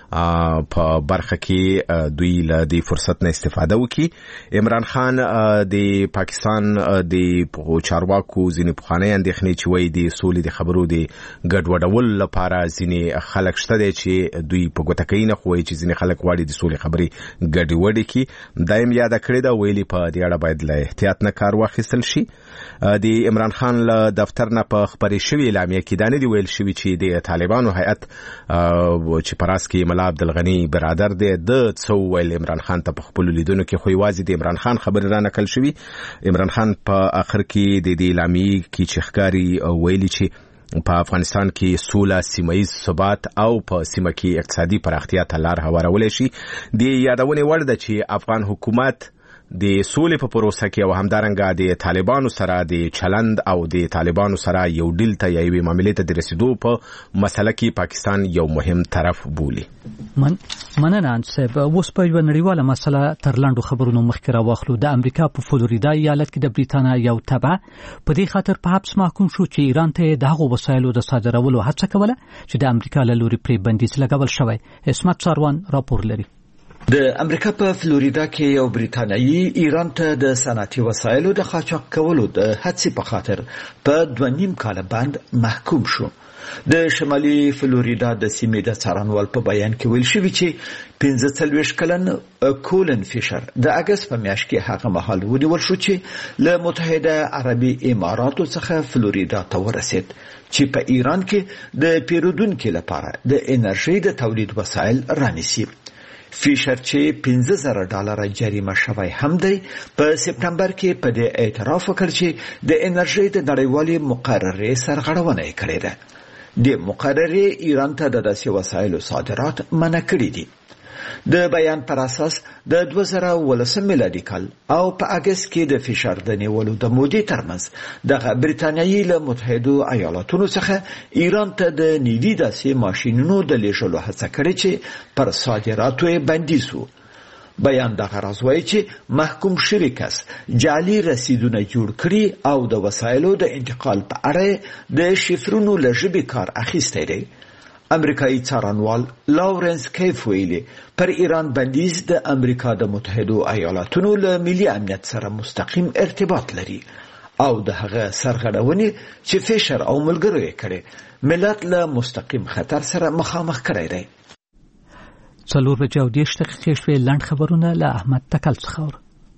په برخه کې دوی له دې فرصت نه استفاده وکړي. عمران خان د پاکستان د چارواکو ځینې پخوانۍ اندېښنې چې وایي د سولې د خبرو د ګډوډولو لپاره ځینې خلک شته دی چې دوی په ګوته کوي نه، خو وایي چې ځینې خلک غواړي د سولې خبرې ګډې وډې کې. دا یې یاده کړې ده، ویلي په دې اړه باید له احتیاط نه کار واخیستل شي. د عمران خان له دفتر نه په خبرې شوې اعلامیه کې دا نه دي ویل شوي چې د طالبانو هیئت چې په راس کې ملا عبدالغني برادر دی د څه وویل عمران خان ته په خپلو لیدنو کې، خو یوازې د عمران خان خبرې را نقل شوي. عمران خان په آخر کې د دې اعلامیې کې چې ښکاري ویلي چې په افغانستان کې سوله، سیمه‌ییز ثبات او په سیمه کې اقتصادي پراختیا ته لار هوارولی شي. د یادونې وړ ده چې افغان حکومت د سولې په پروسه کې او همدارنګه د طالبانو سره د چلند او د طالبانو سره یو ډیل ته یا یوې معاملې ته د رسیدو په مسله کې پاکستان یو مهم طرف بولي. مننه انصب. اوس په یوه نړیواله مسله تر لاندو خبرونو مخکې راواخلو. د امریکا په فلوریدا ایالت کې د بریتانیا یو تبع په دې خاطر په حبس محکوم شو چې ایران ته د هغو وسایلو د صادرولو هڅه کوله چې د امریکا له لوري پرې بندیز لګول شوی. اسمت ساروان راپور لري. د امریکا په فلوریدا کې یو بریتانیایی ایران ته د صنعتي وسایلو د قاچاق کولو د هڅې په خاطر په 2.5 کال بند محکوم شو. د شمالي فلوریدا د سیمې د څارنوال په بیان کې ویل شوی چې 45 کلن کولن فیشر د اگست په میاشت کې هغه مهال ونیول شو چې له متحده عربي اماراتو څخه فلوریدا ته ورسید چې په ایران کې د پیرودونکو لپاره د انرژي د تولید وسایل رانیسي. فیشر چې $15,000 جریمه شوی هم دی په سپتمبر کې په دې اعتراف وکړ چې د انرژي د نړیوالې مقررې سرغړونه یې کړې ده. د مقررې ایران ته د داسې وسایلو صادرات منع کړي دي. د بیان پر اساس د 2019 میلادي کال او په اگست کې د فشار د نیولو د مودې ترمنځ د بریتانیایی له متحده ایالاتونو څخه ایران ته د نیوي داسې ماشینونو د لیږلو هڅه کړې چې پر صادراتو یې بندیز و. بیان د غرض وایي چې محکوم شوی کس جعلي رسیدونه جوړ کړي او د وسایلو د انتقال په اړه د شفرونو له ژبې کار اخیستی دی. امریکایي څارنوال لاورنس کیف ویلي پر ایران بندیز د امریکا د متحده ایالاتونو له ملي امنیت سره مستقیم ارتباط لري او د هغه سرغړونې چې فشر او ملګرو یې کړي ملت له مستقیم خطر سره مخامخ کړی دی. 4 بجې او 10 دقیقې شوې. لنډ خبرونه له احمد تکل څخه.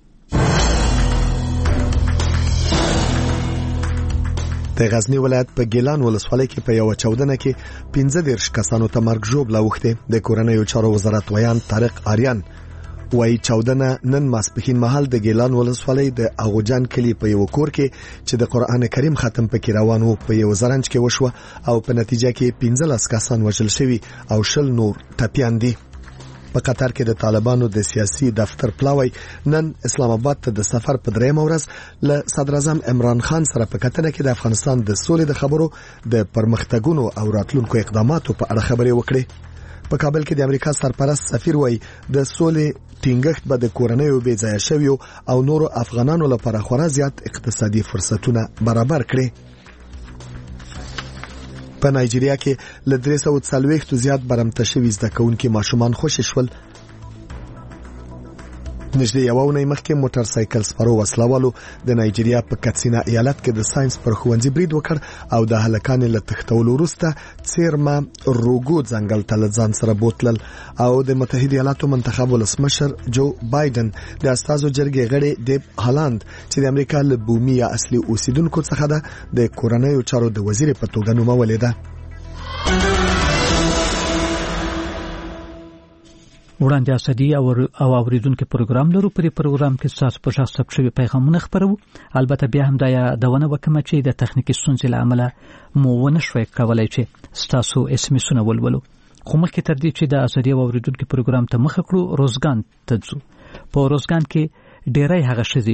د غزنی ولایت په ګیلان ولسوالۍ کې په یو چاودنه کې 15 کسانو ته مرګ ژوبله وخته. د کورنیو چارو وزارت ویان طارق آریان وایي چاودنه نن ماسپښین مهال د ګیلان ولسوالۍ د اغوجان کلی په یو کور کې چې د قران کریم ختم پکې روان وو په یو زرنج کې وشو او په نتیجه کې 15 کسان وژل شوي او 10 نور ټپیان دي. په قطر کې د طالبانو د سیاسي دفتر پلاوی نن اسلام آباد ته د سفر په درېمه ورځ له صدر اعظم عمران خان سره په کتنه کې د افغانستان د سولې د خبرو د پرمختګونو او راتلونکو اقداماتو په اړه خبرې وکړې. په کابل کې د امریکا سرپرست سفیر وایي د سولې ټینګښت به د کورنیو بې ځایه شویو او نورو افغانانو لپاره خورا زیات اقتصادي فرصتونه برابر کړي. په نایجیریا کې له 340 زیات برمته شوي زده کوونکي ماشومان خوشي شول. نږدې یو اونۍ مخکې موټر سایکل سپرو وسلوالو د نایجیریا په کاتسینا ایالت کې د ساينس پر ښوونځي برید وکړ او د هلکان له تښتولو وروسته چیرما روګو ځنګل ته ځان سره بوتلل او د متحده ایالاتو منتخب ولسمشر جو بایدن د استازو جرګې غړي دیب هالاند چې د امریکا له بومي یا اصلي اوسیدونکو څخه ده د کورنیو چارو د وزیر په توګه نومولې ده. وړاندې اسدي او اوریدونکو پروګرام لرو. پر پروګرام کې تاسو په شخص شوی پیغامونه خبرو. البته بیا هم دا یادونه وکم چې د تخنیکی ستونزې لامل مو ونه شوي کولای چې تاسو اس ام اس ولولو. خو مخکې تر دې چې د اسدي او اوریدونکو پروګرام ته مخ کړو روزګان ته ځو. په روزګان کې ډیری هغه شذي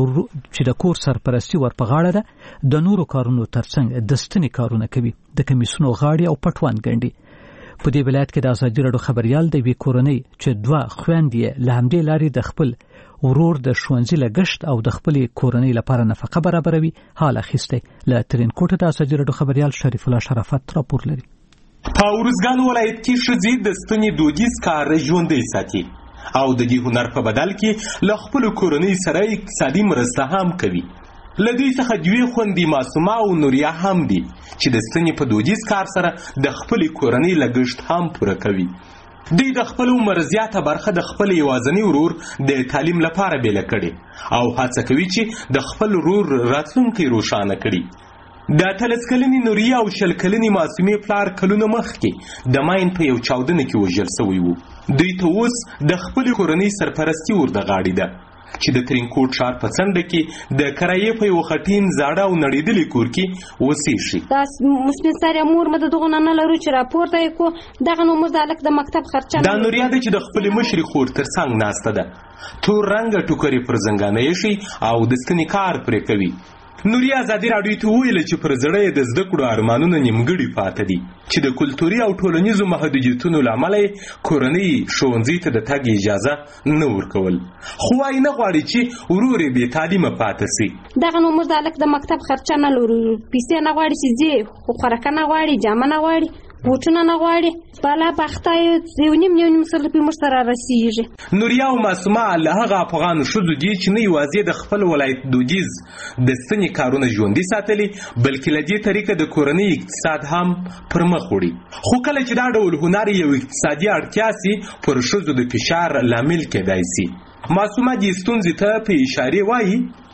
چې د کور سرپرستی ور په غاړه ده د نورو کارونو ترڅنګ د ستنې کارونه کوي د کمیسونو غاړي او پټوان ګڼي. په دې ولایت کې د ازادي راډیو خبريال د وی کورنۍ چې 2 خويندې له همدې لارې د خپل ورور د ښوونځي لګشت او د خپل کورنۍ لپاره نفقه برابروي حال اخیسته. له ترين کوټه د ازادي راډیو خبريال شریف الله شرافت راپور لري. په ورزګان ولایت کې شذې د ستنې دودیز کار ژوندۍ ساتي او د دې هنر په بدل کې له خپل کورنۍ سره اقتصادي مرسته هم کوي. لدی څخه دوی خوندې معصومه او نوریا هم دي چې د ستنې په دودیز کار سره د خپل کورنۍ لګښت هم پوره کوي. دوی د خپل عمر زیاته برخه د خپل یوازنی ورور د تعلیم لپاره بیل کړي او هڅه کوي چې د خپل ورور راتلونکي روښانه کړي. د 13 کلنې نوریا او 10 کلنې معصومې پلار کلونه مخکې د ماین په یو چاودنه کې وژل شوی وو. دوی ته اوس د خپل کورنۍ سرپرستی ورته غاړي ده چې د ترینکوټ ښار په څنډه کې د کرایې په یو خټین زاړه او نړېدلي کور کې اوسېږي. دا مسلم سره مور مده دغه نه لرو چې راپورته یې کو دغه نو مزالک د مکتب خرچه دا نوریا ده چې د خپل مشري خور تر څنګ ناسته ده. تور رنګ ټوکرې پر زنګانه یې شي او د ستنې کار پرې کوي. نوریا ازادي راډیو ته ویل چې پر زړه د زده کړو ارمانونه نیمګړي پاتې دي چې د کلتوري او ټولنیزو محدودیتونو لامل کورنۍ ښوونځي ته د تګ اجازه نه ورکول. خو وايي نه غواړي چې ورور یې بې تعلیمه پاتې سي. دغه نو موږ د هلک د مکتب خرچه نه لرو، پیسې نه غواړي چې ځي، خو خوراکه نه غواړي، جامه نه غواړي، بوټونه نه غواړي. بالا پخته یو نیم سل په موږ سره رسیږي. نوریا او معصومه له هغه افغان ښځو دي چې نه یوازې د خپل ولایت دودیز د ستنې کارونه ژوندي ساتلي بلکې له دې طریقه د کورنۍ اقتصاد هم پر مخ وړي. خو کله چې دا ډول هنر یو اقتصادي اړتیا سي پر ښځو د فشار لامل کېدای سي. معصومه دې ستونزې ته په اشاره وایي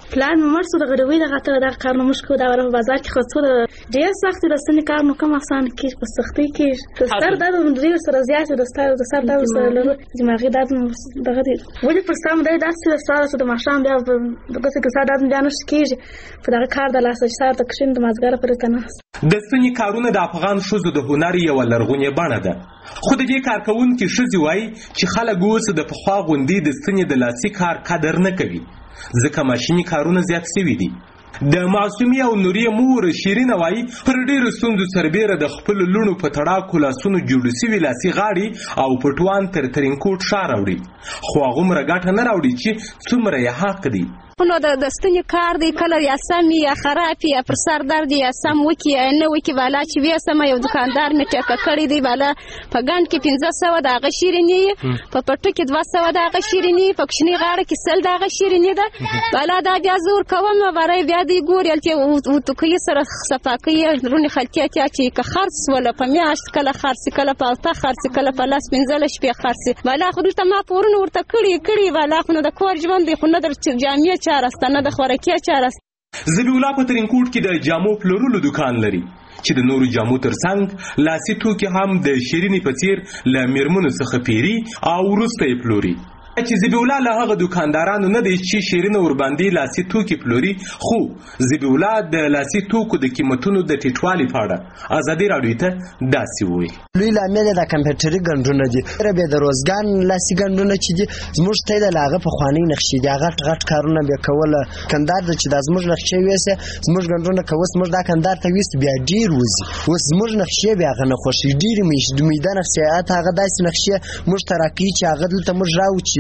پلان مرسو د غړوي د غته د کار نو مشکو دا ور بازار کې خاصه ډیر سخت رسنی کار نو کوم آسان کې په سختي کې سر دا د ډیر سره زیات د سر دا سره له دماغي دا دغه دی ولې پر سم دا داسې سره د ماشام بیا دغه څه ساده د جانش کېږي په دغه کار د لاسه سره تکشین د مازګر پر کنه د ستنی کارونه د افغان شوزو د هنر یو لرغونی بڼه ده خو د دې کارکونکو شوزي وای چې خلک اوس د پخوا غوندي د ستنی د لاسي کار قدر نه کوي ځکه ماشيني کارونه زیات شوي دي د معصومي او نوري مور شیرین وای پر ډیرو ستونزو سربېره د خپل لونو په تړاکو لاسونو جوړ شوي لاسي غاړي او پټوان تر ترینکوټ ښار راوړي خو هغه مرګاټه نه راوړي چې څومره یې حق دی نو د ستنی کار دی کله یا سم یا خراب یا پر سر درد یا سم وکی نه وکی بالا چې وې سم یو دکاندار می ټکه کړی دی بالا په ګاند کې 1500 د غشيرنی په پټو کې 200 د غشيرنی په کښنی غاړه کې سل د غشيرنی ده بالا دا بیا زور کوم وره بیا دی ګور یلته او تو کې سره صفاقي رونی خلکیات چې که خرڅ ولا په میاش کله خرڅ کله په تا خرڅ کله په لاس منځل شپې خرڅ بالا خو ته ما پورن ورته کړی بالا خو د کور ژوند دی خو نه در جامع چارستانه د خوراکي چارست زبی الله په ترینکوټ کې د جامو پلورلو دکان لري چې د نورو جامو ترڅنګ لاسي توکي هم د شیرینی په څیر له میرمنو څخه پیری او وروسته یې پلوري چې زبی الله له هغه دکاندارانو نه دی چې شیرینه ور باندې لاسي توکي پلوري خو زبی الله د لاسي توکو د قیمتونو د ټیټوالي په اړه ازادي راډیو ته داسې وایي لوی لامل د کمپیوټري ګڼونه دي ربه د روزګان لاسي ګڼونه چې دي زموږ ته د لاغه په خواني نقشې دي غټ کارونه به کوله کندار د چې د زموږ نقشې وېسه زموږ ګڼونه کوس موږ دا کندار ته وېس بیا ډیر وځي اوس زموږ نقشې بیا غنه خوشي ډیر میدان نقشې هغه داسې نقشې موږ تراکي چې هغه دلته موږ راو چې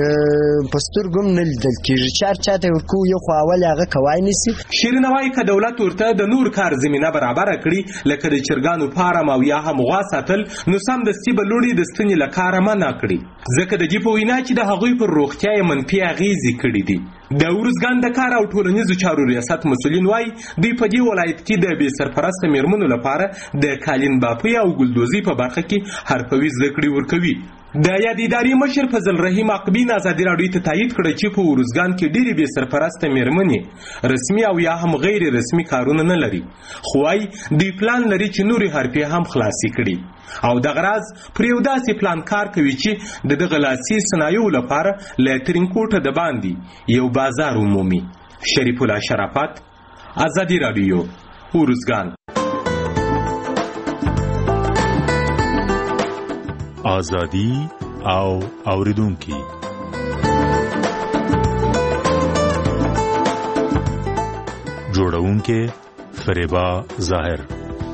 پستر ګم نه لیدل کېږي چاته ورکو یو خو اول هغه کوای نسی شیرین وای ک دولت ورته د نور کار زمينه برابر کړي لکه د چرګانو فارم او یا هم غوا ساتل نو سم د ستی بلوړي د ستنې لکاره منع کړي ځکه د جې په وینا چې د هغوی پر روغتیا منفي اغیزې کړي دي د ورزګان د کار او ټولنیزو چارو ریاست مسؤلین وای دوی په دې ولایت کې د بې سرپرسته میرمنو لپاره د کالین باپي او ګلدوزي په برخه کې حرفوي زده کړې ورکوي د یاد اداري مشر فضل رحیم عقبین ازادي راډیو ته تایید کړی چې په ورزګان کې ډېری بې سرپرسته میرمنې رسمي او یا هم غیر رسمي کارونه نه لري خو وايي دوی پلان لري چې نورې حرفې هم خلاصې کړي او دغه راز پر یو داسې پلان کار کوي چې د دغه لاسي صنایعو لپاره له ترینکوټه د باندې یو بازار عمومي شریف الله شرافت ازادي راډیو ورزګان آزادی او اوریدونکي جوړونکي فریبا ظاهر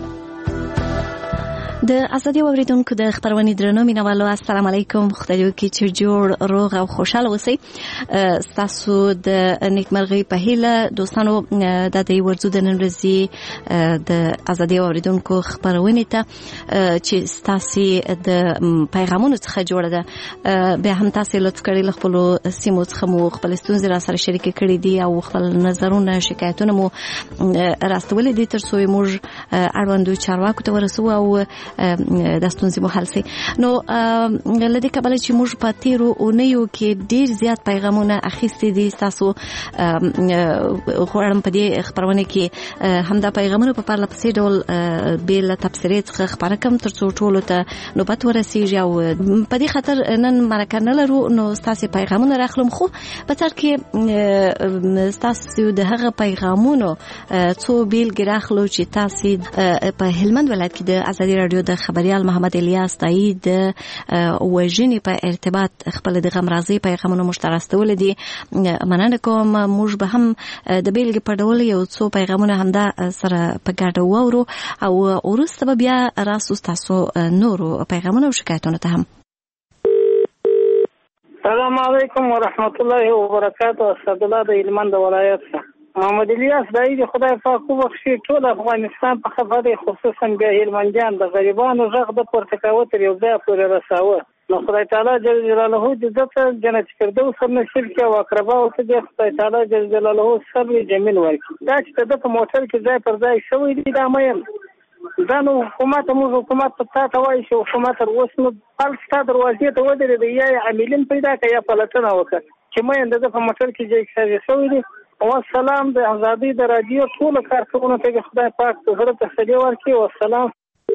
د ازادي اوریدونکو د خبرونې درنو مینوالو السلام علیکم خدای وکړي چې جوړ روغ او خوشاله اوسئ تاسو د نیکمرغۍ په هیله دوستانو د دې ورځو د نن ورځې د ازادي اوریدونکو خبرونې ته چې تاسو د پیغامونو څخه جوړه ده به هم تاسو لطف کړئ خپل سیمو څخه مو خپل ستونزې را سره شریک کړئ دي او خپل نظرونه شکایتونه مو راستولې دي تر څو موږ اړوندو چارواکو ته ورسو او د ستونزې مو حل شي نو لدې کبل چې موږ په تیرو اونیو کې ډیر زیات پیغامونه اخیستي دي تاسو خورم په دې خبرونه کې همدا پیغامونه په پرله پسې ډول بیل تفسیرات خبره کوم تر څو ټولو ته نوبت ورسیږي او په دې خاطر نن مرکه نه لرو نو تاسو پیغامونه راخلم خو په تر کې تاسو د هغه پیغامونو څو بیل ګراخلو چې تاسو په هلمند ولایت کې د ازادي راډیو د خبريال محمد الیاس تایید وژنې په ارتباط خپل د غم راځي پیغامونه مشترکول دي مننه کوم موږ به هم د بیلګې په ډول یو څو پیغامونه همدا سره په ګډه وورو او ورسته بیا راسو تاسو نورو پیغامونه او شکایتونه ته هم السلام علیکم ورحمت الله وبرکاته اسد الله د هلمند ولایت محمد الیاس دای خدای پاک وبخښي ټول افغانستان په خبره خصوصا بیا هلمندیان د غریبانو غږ د پورتکاوه تر یو ځای پورې رساوه نو خدای تعالی جل جلاله د دې جنت فردوس نصیب کړي او اقربا او ته خدای تعالی جل جلاله صبر جمیل ورکړي دا چې د موټر کې ځای پر ځای شوی دی دا مې دا نو حکومت په تاسو وایي چې حکومت تر اوسه نو پالستا دروازې ته ودرېد یا عاملین پیدا کړي یا پلټنه وکړي چې مې د په موټر کې ځای شوی دی والسلام د ازادي د رادیو ټول کارکونکو ته خدای پاک زړه تسلی ورکړي. والسلام.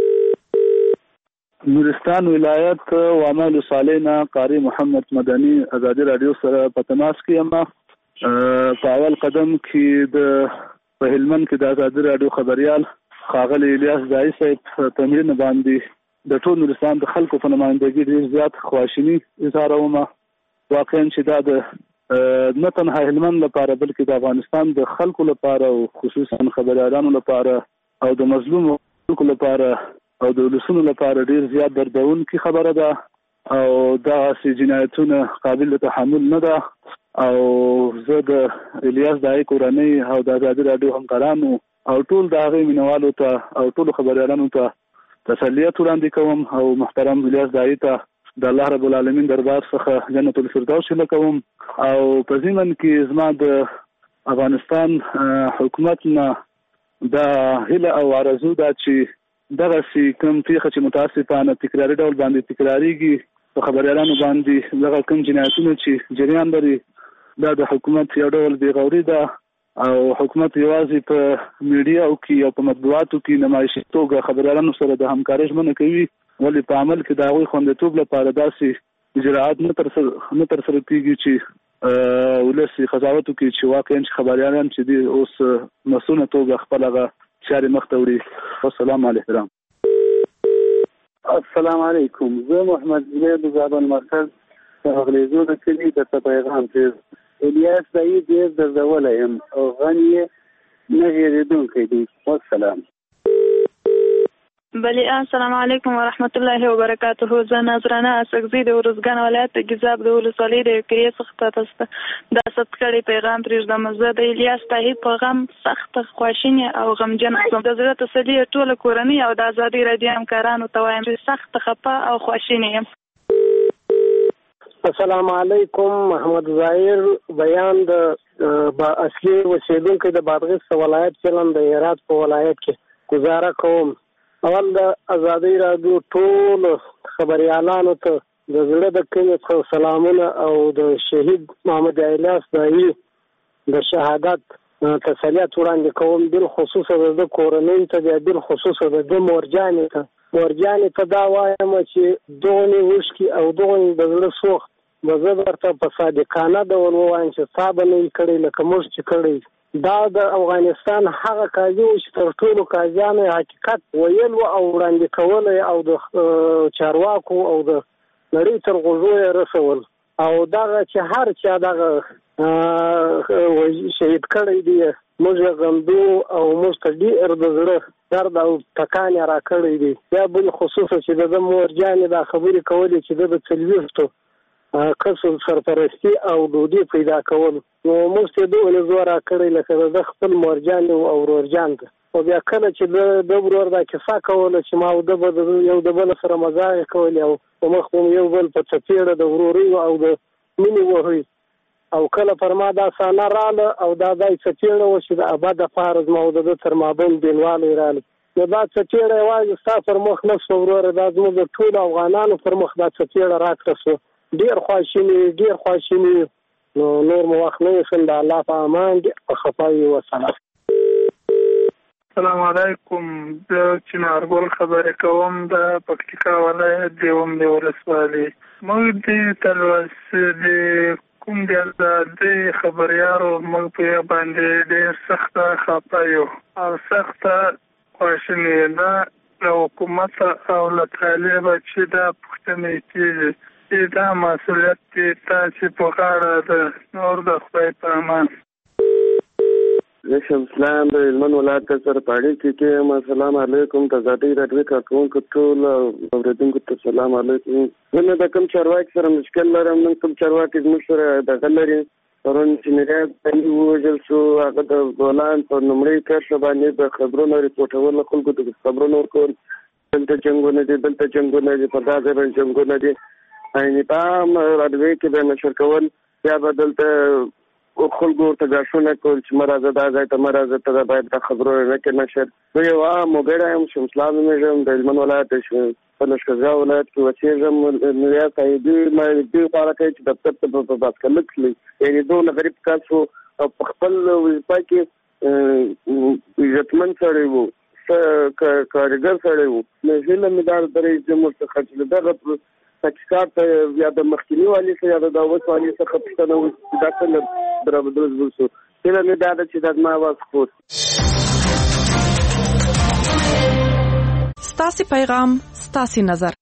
نورستان ولایت وعمل صالحنا قاری محمد مدني ازادي رادیو سره په تماس کې یم. په اول قدم کې په هلمند کې د ازادي رادیو خبريال ښاغلي الیاس دای صاحب تمرین باندې د ټول نورستان د خلکو په نمائندګۍ ډېر زیات خواشیني اظهاروم. واقعا چې دا د نه تنها هلمند لپاره بلکې د افغانستان د خلکو لپاره او خصوصا خبريالانو لپاره او د مظلوم خلکو لپاره او د ولسونو لپاره ډېر زیات دردونکې خبره ده او دغسې جنایتونه قابل تحمل نه ده. او زه د الیاس دای کورنۍ او د ازادي رادیو همکارانو او ټول د هغې مینوالو ته او ټول خبريالانو ته تسلیت وړاندې کوم او محترم الیاس دای ته د الله رب العالمین دربار څخه جنت الفردوس هیله کوم. او په ضمن کې زما د افغانستان حکومت نه دا هیله او آرزو ده چې دغسې کوم پیښه چې متاسفانه تکراري ډول باندې تکراریږي په خبريالانو باندې دغه کوم جنایتونه چې جریان لري دا د حکومت یو ډول بېغوري ده او حکومت یوازې په میډیا کې او په مطبوعاتو کې نمایشي توګه خبريالانو سره د همکارۍ ژمنه کوي، ولې په عمل کې د هغوی خوندیتوب لپاره داسې اجراءات نه ترسره کېږي چې ولس قضاوت وکړي چې واقعا چې خبريالان چې دي اوس مسؤله توګه خپل هغه چارې مخته وړي. والسلام علیکم. السلام علیکم. زه محمد زبیر زابن مرکز اغلیزو د کلی د پیغام تیز الیاس دای ډیر دردولی یم او غنی نه هېرېدونکی دی. والسلام. بله السلام علیکم ورحمت الله وبرکاته. زه نظرانه اسکزي د ارزګان ولایت د ګیزاب د ولسوالۍ د کریې څخه تاسو ته دا ثبت کړی پیغام پرېږدم. زه د الیاس طاهر په غم سخته خواشینې او غمجن یم. د زړه تسلي ټوله کورنۍ او د ازادي رادیو همکارانو ته وایم چې سخته خفه او خواشینې یم. السلام علیکم. محمد ظاهر بیان د اصلي اوسیدونکو د بادغیس ولایت چلن د هرات په ولایت کې گزاره کوم. اول د ازادي رادیو ټول خبريالانو ته د زړه د کومې څخه سلامونه او د شهید محمد الیاس دای د شهادت تسلیت وړاندې کوم. بالخصوص د کورنۍ ته د بالخصوص د مورجانې ته دا وایم چې دغه وشکي او دغه د زړه سوخت به زه درته په صادقانه ډول ووایم چې تا به نه وي کړی لکه موږ چې کړی. دا د افغانستان هغه قاضي و چې تر ټولو قاضیانو حقیقت ویل او وړاندې کولی او د چارواکو او د نړۍ تر غوږو یې رسول. او دغه چې هر چا دغه شهید کړی دی موږ غمدو او موږ ته ډېر د زړه درد او ټکان یې راکړی دی. بیا بالخصوص چې د مورجانې دا خبرې کولې چې د څلوېښتو کسب سرپرستی او ډوډۍ پیدا کول نو موږ ته دوه زوړ راکړی لکه د خپل مورجان او ورورجان او بیا کله چې د ورور دا کیسه کوله چې ما د یو د بل سره مزاح کول او مخ یو بل په چپیړه د وروري او د مینې وهي او کله پر ما دا سانه رااله او دا دای چپیړه و چې د ابد فارز ما د تر مابین بینواله رااله نو دا چپیړه یوازې ستا پر مخ نه شو ورور دا زموږ د ټول افغانانو پر مخ دا چپیړه راکړه. ډیر خواشینی نو نور مو وخت نه شم. د الله په امان دې خفای و سلام. السلام علیکم. د چنارګل خبرې کوم د پکتیکا ولایت دیوم دی ولسوالۍ. موږ دې تلوس د کوم د خبريارو موږ په باندې ډېر سخته خفه یو او سخته خواشیني ده له حکومت او له طالبه چې دا پوښتنې کېږي دا مسؤلیت دې تاسې په غاړه ده. نور د خدای په امان. زه شمسلان د هلمند ولایت سره په اړیکه کې یم. السلام علیکم. د ازادي راډیو کارکوونکو ټول اورېدونکو ته السلام علیکم. زه د کوم چارواکي سره مشکل لرم. نن کوم چارواکي زموږ سره دغه لري پرون چې مریاد ووژل شو هغه د ګولان په لومړۍ کرښه باندې د خبرونو ریپورټول خلکو ته خبرونه ورکول. دلته جنګونه دي په دا ځای باندې جنګونه دي. عیني پام راډیوي کې به نشر کول بیا به دلته خلکو ورته ګاښونه کول چې مرازه دا ځای ته مرازه ته باید دا خبرونه نه کې نشر. زه یو عام وګړی یم. شمسلان نومېږم. د هلمند ولایت په لښکرګاه ولایت کې اوسېږم. مریاد صاحب دې غواره کوي چې دفتر ته په باسکلک تلي یعنې دونه غریب کس و او په خپل وظیفه کې عزتمن سړی وو کارګر سړی وو. نو هیله مې دا درې جمهور څخه چې دغه تحقیقات یا د مخکنی والی څخه یا د اوس والی څخه پوښتنه وشي دا څنګه برابر وشو. هیله مې دا ده چې دا ما واس خور ستاسي پیغام ستاسي نظر.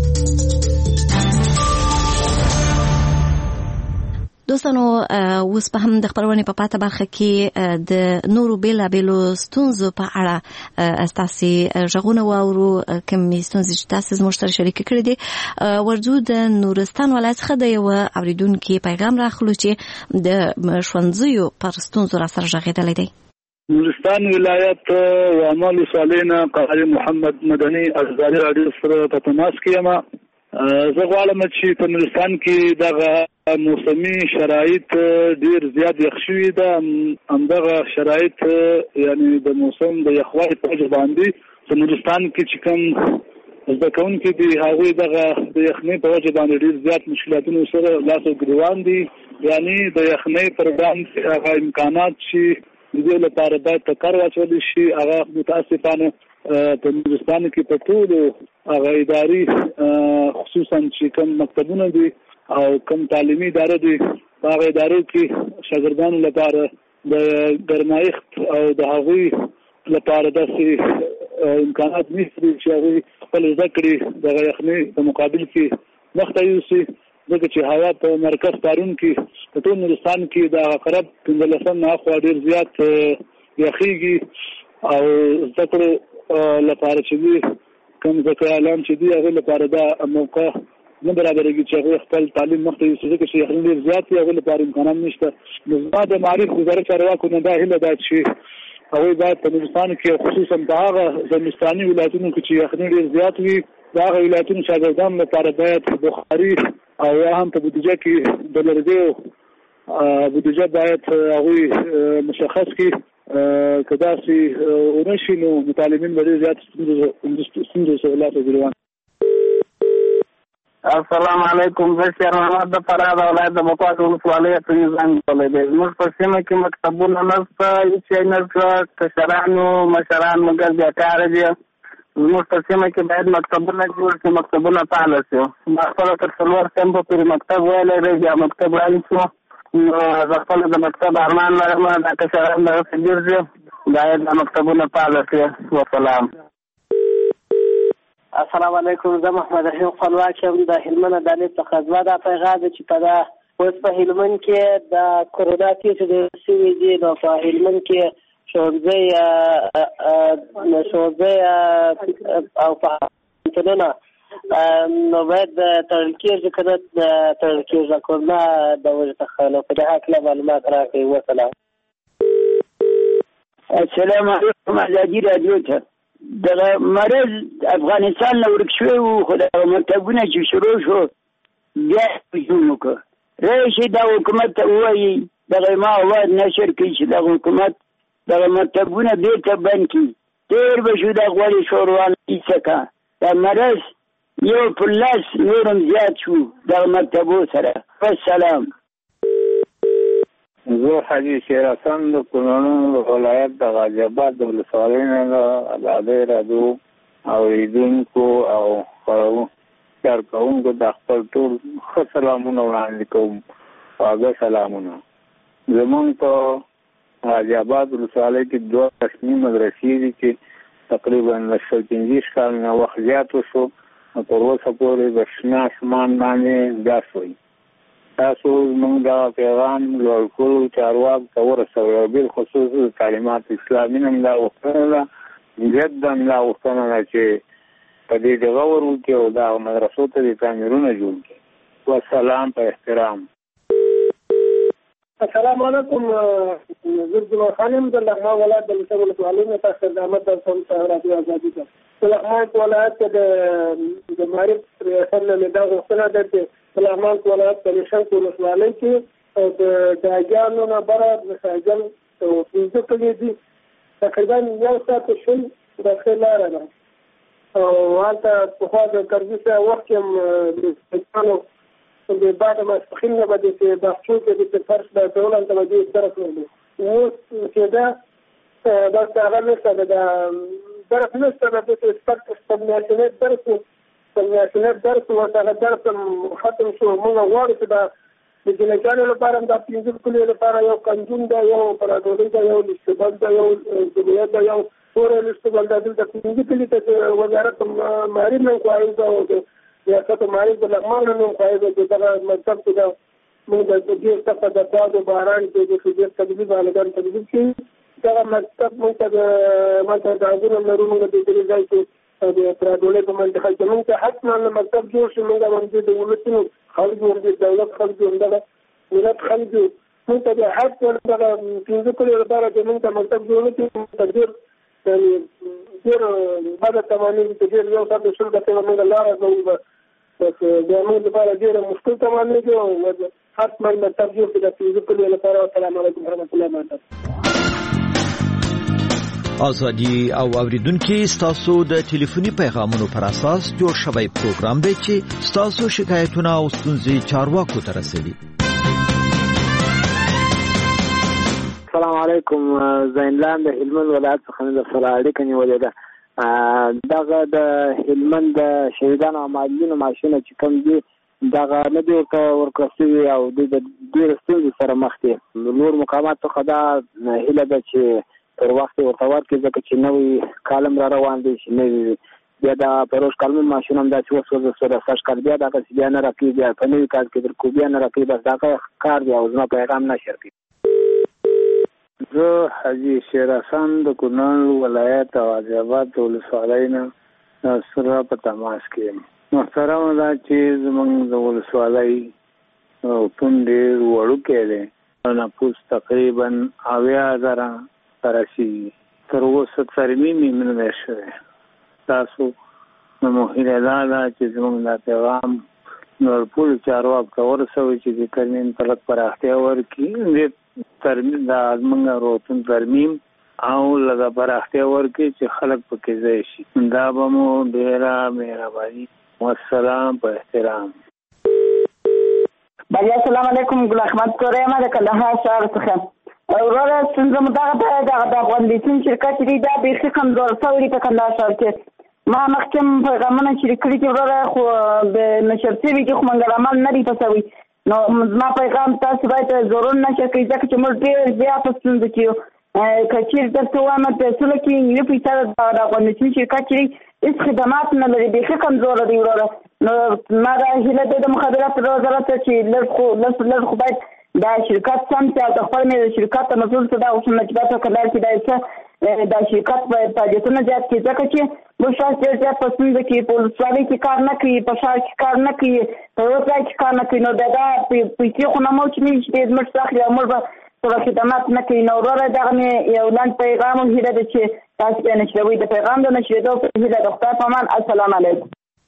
دوستانو اوس په هم د خبرونې په پاته برخه کې د نورو بیلابیلو ستونزو په اړه ستاسي غږونه واورو. کومې ستونزې چې تاسو زموږ سره شریک کړې دي ورځو د نورستان ولایت څخه د یو اوریدونکو پیغام راخلو چې د ښوونځیو پر ستونزو را سره غږېدلی دی. نورستان ولایت وعمل صالحنا قاری محمد مدني ازادي رادیو سره په تماس کې یم. زه غواړم چې په نورستان کې دغه موسمي شرایط ډیر زیات یخ شوي ده. همدغه شرایط یعنی د موسم د یخوالي په وجه باندې په نورستان کې چې کوم زده کوونکي دي هغوی دغه د یخنۍ په وجه باندې ډیر زیات مشکلاتونو سره لاس او ګریوان دي. یعنی د یخنۍ پر وړاندې هغه امکانات چې د دې لپاره باید په کار واچول شي هغه متاسفانه په نورستان کې په ټولو هغه ادارې خصوصا چې کوم مکتبونه دي او کوم تعلیمي ادارې دي هغه ادارو کې شاګردانو لپاره د ګرمایښت او د هغوی لپاره داسې امکانات نشته چې هغوی خپل زده کړې د یخنۍ په مقابل کې مخته یوسي. ځکه چې هوا په مرکز پارون کې په ټول نورستان کې د قرب 15 نه خوا ډېر زیات یخیږي او زده کړو لپاره چې کوم ځکهالان چې دی هغه لپاره دا موقع نه برابرېږي چې هغه خپل تعلیم مخته یوسي. ځکه چې یخنۍ ډېر زیات دی هغه لپاره امکانات نشته. نو زما د معارف وزارت چارواکو نه دا هیله ده چې هغوی باید په نورستان کې خصوصا په هغه زمستاني ولایتونو کې چې یخنۍ ډېر زیات وي د هغه ولایتونو شاګردانو لپاره باید بخاري او یا هم په بودیجه کې د لرګیو بودیجه باید هغوی مشخص کړي که داسې ونه شي نو متعلمین به ډېر زیات ستونزو سره لاس او ګریوان. السلام علیکم. زه شیر محمد د فراه د ولایت د بکوات ولسوالۍ تنظیم کولی دی. زموږ په سیمه کې مکتبونه نشته هېڅ شی نشته. کشرانو مشران مګر بیکاره دي. زموږ په سیمه کې باید مکتبونه جوړ شي مکتبونه فعاله شي. ما خپله تر 4 کمپو پورې مکتب ویلی دی بیا مکتب رایل شو. نو زه خپله د مکتب ارمان لرم دا کشران دغسې ډېر دي باید دا مکتبونه فعاله شي. وسلام. السلام علیکم. زه محمد رحیم خپلواک یم د هلمند عدالت څخه. زما دا پیغام دی چې په دا اوس په هلمند کې د کورونا کیسې ډېر شوي دي نو په هلمند کې ښوونځی او پوهنتونونه نو باید تړل کېږي که نه تړل کېږي کورونا د وجې څخه. نو په دې هکله معلومات راکړئ. وسلام. السلام علیکم. ازادي راډیو ته دغه مرض افغانستان نه ورک شوی و خو دغه مکتبونه چې شروع شو بیا هجوم وکړه. راشي دا حکومت ته ووایي دغه ما اواز نشر کړي چې دغه حکومت دغه مکتبونه بیرته بند کړي. تېر به شو دا غوړې شوروان ایسکه دا مرض یو پر لاس نورم زیات شو دغه مکتبو سره. والسلام. زه حاجي شیر حسن د کونړ ولایت د غازي آباد د ولسوالۍ نه د ازادۍ راډیو اورېدونکو او کارکوونکو د خپل ټول ښه سلامونه وړاندې کوم. خواږه سلامونه. زمونږ په غازي آباد ولسوالۍ کې 2 رسمي مدرسې دي چې تقریبا 150 کال نه وخت زیات وشو تر اوسه پورې د شنه اسمان باندې بیا شوي. تاسو موږ دا پیغام لوړ کړو چارواکو ته ورسوئ او بالخصوص د تعلیمات اسلامي نه دا غوښتنه ده جدا دا غوښتنه ده چې په دې دغه ور وکړي او دا مدرسو ته د تعمیرونه جوړ کړي. والسلام په احترام. السلام علیکم. زه ګلو خانم د لغمان ولایت د لسه ولسوالۍ نه تاسو خدمت درکوم ته راډیو ازادي ته. په لغمان ولایت کې د معرف ریاست نه دا غوښتنه ده چې په لغمان ولایت د نشنګ ولسوالۍ کې د داګانو نه بره د ساجل او 15 کلي دي تقریبا 1 ساعت شل داخله لاره ده او هلته پخوا د کرزي سره وخت هم د پاکستانو بعد ما استخدمنا بدي بحثوك بدي فرش بقول أنت بدي درس منه وكذا بس أغلب لسه ده درس لسه بدي استخدمت درس وتغدرت ختم شو من وارث ده بجنجان لپاره د پنځه کلی لپاره یو کنجون دا یو پرادوري دا یو استقبال دا یو دنیا دا یو ټول استقبال دا د پنځه کلی ته وزارت مالی نو کوي دا یا څه مالی د لغمان نو کوي دا مطلب دا موږ د دې څخه د باد باران کې د فزیک تدریب باندې تدریب کې دا مطلب موږ د غوړو لرونو د دې ځای کې د پرادوري په منځ کې موږ ته حتما مطلب جوړ شي موږ باندې د ولتنو خلق ورد دولت خلق ورد ملت خلق موږ ته حتما د پنځه کلی لپاره د موږ مطلب جوړ تقدیر يعني غير بعد التمانين كثير يوم صار الشرطة كما من الله عز بس بيعمل لبارة غير مشكلة تمانين جو حتما الترجيح كده في ذكر للفرا والسلام عليكم ورحمة الله وبركاته. ازادي او اوریدونکو ستاسو د ټلیفوني پیغامونو پر اساس جوړ شوی پروګرام دی چې ستاسو شکایتونه او ستونزې چارواکو ته رسوي. السلام علیکم. زینلان د هلمند ولایت څخه د سره اړیکه نیولې ده. دغه د هلمند د شهیدانو او معلولینو معاشونه چې کوم دي دغه نه دی ورکړل او د ډېر ستونزې سره مخ دي. نور مقامات څخه دا هیله ده چې تر وخت ورته ورکړي ځکه چې نوی کالم را روان دی چې نوی بیا د پروژ کالم ماشین هم دا چې اوس سره سرچ کړ بیا دغه بیا نه راکړي بیا په نوي کال کې در کو بیا نه راکړي بس دا کار دی او زما پیغام نشر کړي. زه حاجی شیر حسن د کونړ ولایت او آذربایجان ولسوالۍ نه سره په تماس کې محترم دا چې زمونږ د ولسوالۍ پون ډېر وړوکی دی نفوس تقریبا 80,000 ترشي تر اوسه ترمیم یې نه دی شوی. تاسو نو هیله دا ده چې زمونږ دا پیغام نور ټولو چارواکو ته ورسوئ چې د ترمیم ته لږ پراختیا ورکړي. ترمیم دا زمونږ روغتون ترمیم او لږه پراختیا ورکړي چې خلک پکې ځای شي. دا به مو ډېره مهرباني. والسلام په احترام. بله السلام علیکم. ګل احمد کورې ما د کندهار ښار څخه. وروره ستونزه مو دغه د افغانلیتون شرکت دی دا بیخي کمزور شوی په کندهار ښار کې. ما مخکې پیغامونه شریک کړي چې وروره خو د نشر شوي کې خو منګل عمل نه دی پسوي. نو زما پیغام تاسو باید ضرور نشر کړئ ځکه چې موږ ډېر زیات ستونزه کې که چیرې درته وایم پیسو کې نیمه پیسه د افغانلیتون شرکت چې هېڅ خدمات نه لري بیخي کمزوره دی وروره. نو ما دا هیله دی د مخابراتو وزارت ته چې لږ خو باید دا شرکت سم چې د خپل مې شرکت ته مسؤل څه دا اوسم نجبات وکړل چې دا څه دا شرکت په فعالیتونه زیات کړي ځکه چې موږ شاید ډېر زیات په ستونزه کې په ولسوالۍ کې کار نه کوي په ښار کې کار نه کوي په یو ځای کې کار نه کوي. نو دا پیسې خو نه مو چې موږ ډېر زموږ څخه اخلي او موږ به څه خدمات نه کوي. نو وروره دغه مې یو لنډ پیغام هیله ده چې تاسو بیا نشروئ. د پیغام د نشرېدو په هیله د خدای په امان. السلام علیکم.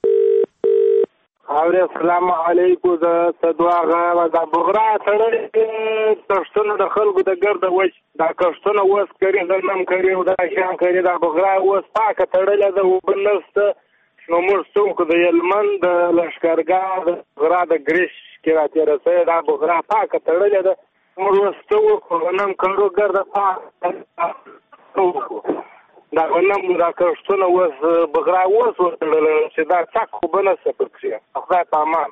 السلام علیکم. د دواغه د بغرا تړلې کښتونه د خلکو د ګرده وچ دا کښتونه اوس کري غنم کري او دا شیان کري دا بغرا اوس پاکه تړلې ده اوبه نشته. نو موږ څوک د هلمند د لښکرګاه د بغرا د ګریش کې راتېره سوې دا بغرا پاکه تړلې ده. موږ اوس څه وکړو غنم کرو ګرده پاکه وکړو دا غنم دا کښتونه اوس بغرا اوس وتړله چې دا څک خو به نه څه پکښې. خدای په امان.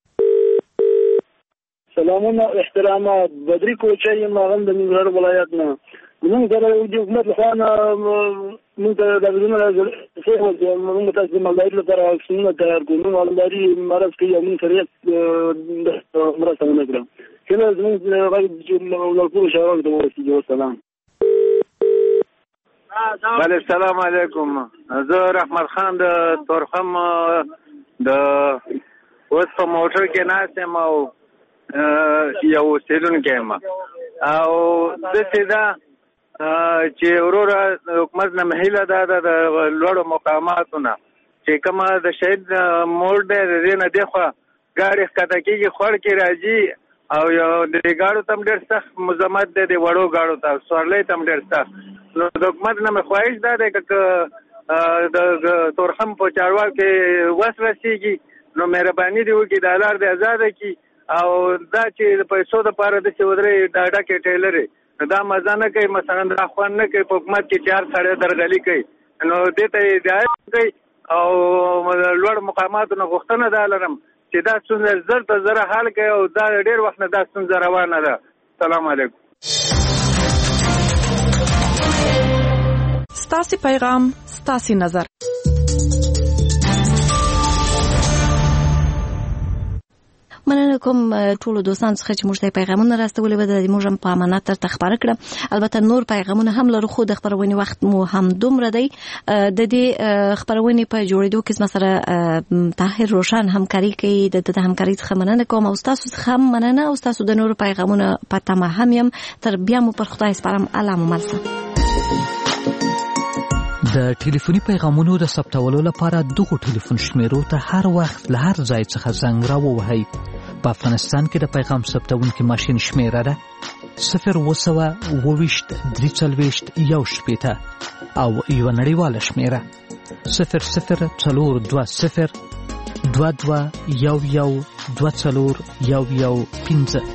سلامونه احترامات. بدري کوچی یم هغه د ننګرهار ولایت نه. موږ سره د حکومت لخوا نه موږ ته دا بدونه راځي موږ تاسو د مالدارۍ لپاره واکسینونه تیار کړو. موږ مالداري مرض کوي او موږ سره مرسته ونه کړو. کله زموږ غږ ټولو شهروالو ته ورسېږي. والسلام. بله السلام علیکم. زه رحمت خان د تورخم د اوس په موټر کې ناست یم او یو اوسېدونکی یم او داسې ده چې وروره حکومت نه هیله دا ده د لوړو مقاماتو نه چې کومه د شهید موړ دی د دې نه دېخوا ګاډي ښکته کېږي خوړ کې راځي او یو د ګاډو ته هم ډېر سخت مزاحمت دی د وړو ګاډو ته سورلۍ ته هم ډېر سخت. نو د حکومت نه مې خواهش دا دی که د تورخم په چارواکو کې وس رسېږي نو مهرباني دی وکړي د لار د آزاد کی او دا چې د پیسو د پاره د چې ودرې ډاډا کې ټیلر دا مزه نه کوي مثلا د اخوان نه کوي په حکومت کې 4 سړی درغلي کوي نو دې ته هدایت کوي او لوړ مقاماتو نه غوښتنه ده لرم چې دا څنګه زر ته زر حل کوي او دا ډېر وخت نه دا څنګه روانه ده. السلام علیکم. ستاسو پیغام ستاسو نظر. مننه کوم ټولو دوستانو څخه چې موږ ته پیغامونه راستولي و د موږ په امانت تر تخبر کړم. البته نور پیغامونه هم لرو خو د خبرونې وخت مو هم دومره دی. د دې خبرونې په جوړېدو کې مثلا طاهر روشن همکاري کوي د همکاري څخه مننه کوم او تاسو څخه هم مننه او تاسو د نور پیغامونه په تمه هم يم. تر بیا مو پر خدای سپارم. الله مو ملسه. د ټلیفوني پیغامونو د ثبتولو لپاره دغه ټلیفون شمیرو ته هر وخت له هر ځای څخه زنګ راووهئ. په افغانستان کې د پیغام ثبتونکي ماشین شمیره ده 02023 340 او یو نړیواله شمیره 0040 22 11 24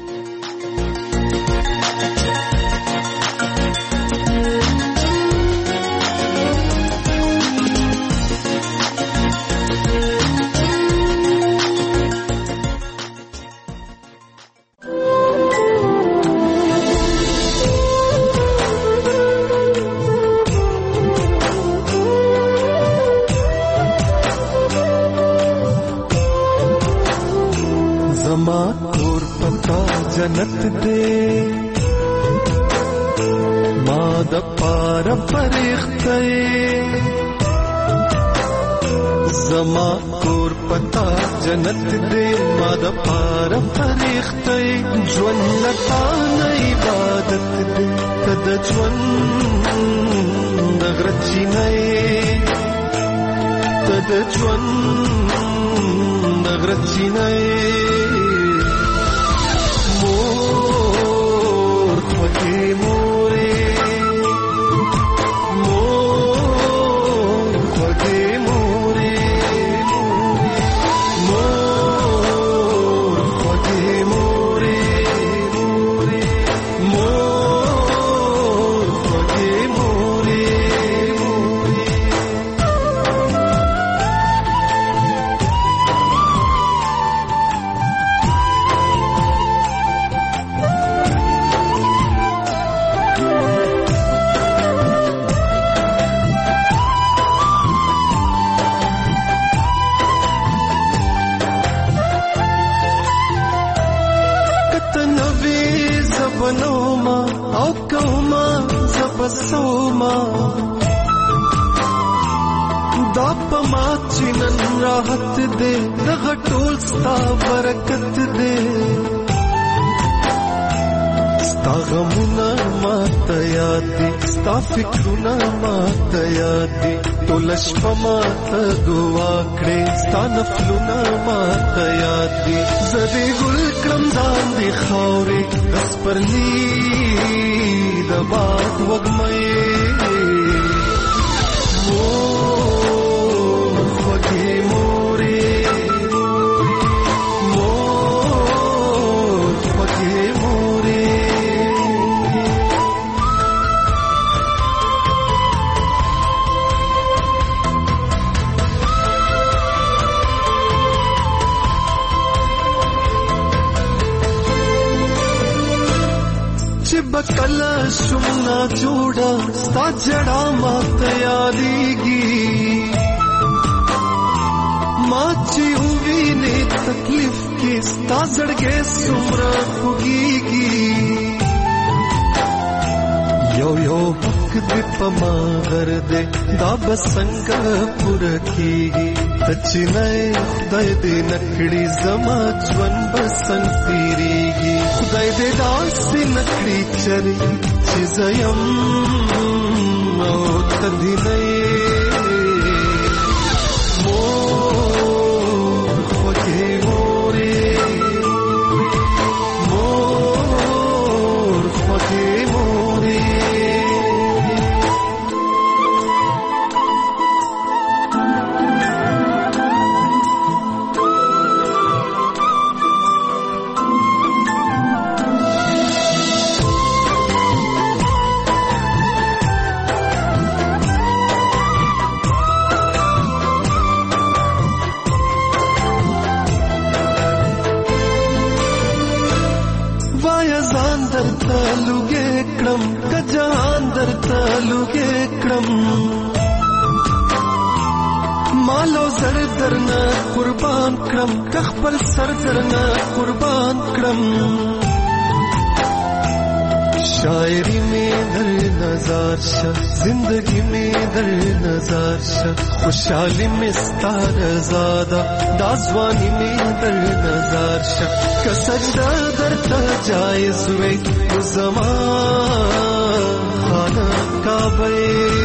जन्नत दे माद पार फरिश्ते जमा कोर पता जन्नत दे माद पार फरिश्ते ज्वन लता इबादत दे कद ज्वन दगरची नए कद ज्वन दगरची नए राहत दे दगा टोल स्ता बरकत दे स्ता गमुना माता यादी स्ता फिक्रुना माता यादी तो लश्फ माता दुआकड़े स्ता नफलुना माता यादी जरे गुल क्रमजान दी खावरे दस पर ली दबात वगमये बकला शुमना जोड़ा स्ता जड़ा मात यादीगी माची हुई ने तकलीफ की स्ता जड़गे सुमरा खुगीगी यो यो हक दे पमा कर दे दा बसंग पुरखीगी तचिनए खुदाई दे नकड़ी जमा ज्वन बसंग तीरीगी खुदाई दे दासी नकड़ी चरी चिजयम ओ तदिनए احسان درته لوګې کړم که جهان درته لوګې کړم مالو زر درنه قربان کړم که خپل سر درنه قربان کړم شاعری میں در نظر شا زندگی میں در نظر شا خوشحالی میں ستار زادا دازوانی میں در نظر شا کسجدہ در تا جائز وی زمان خانہ کعبہ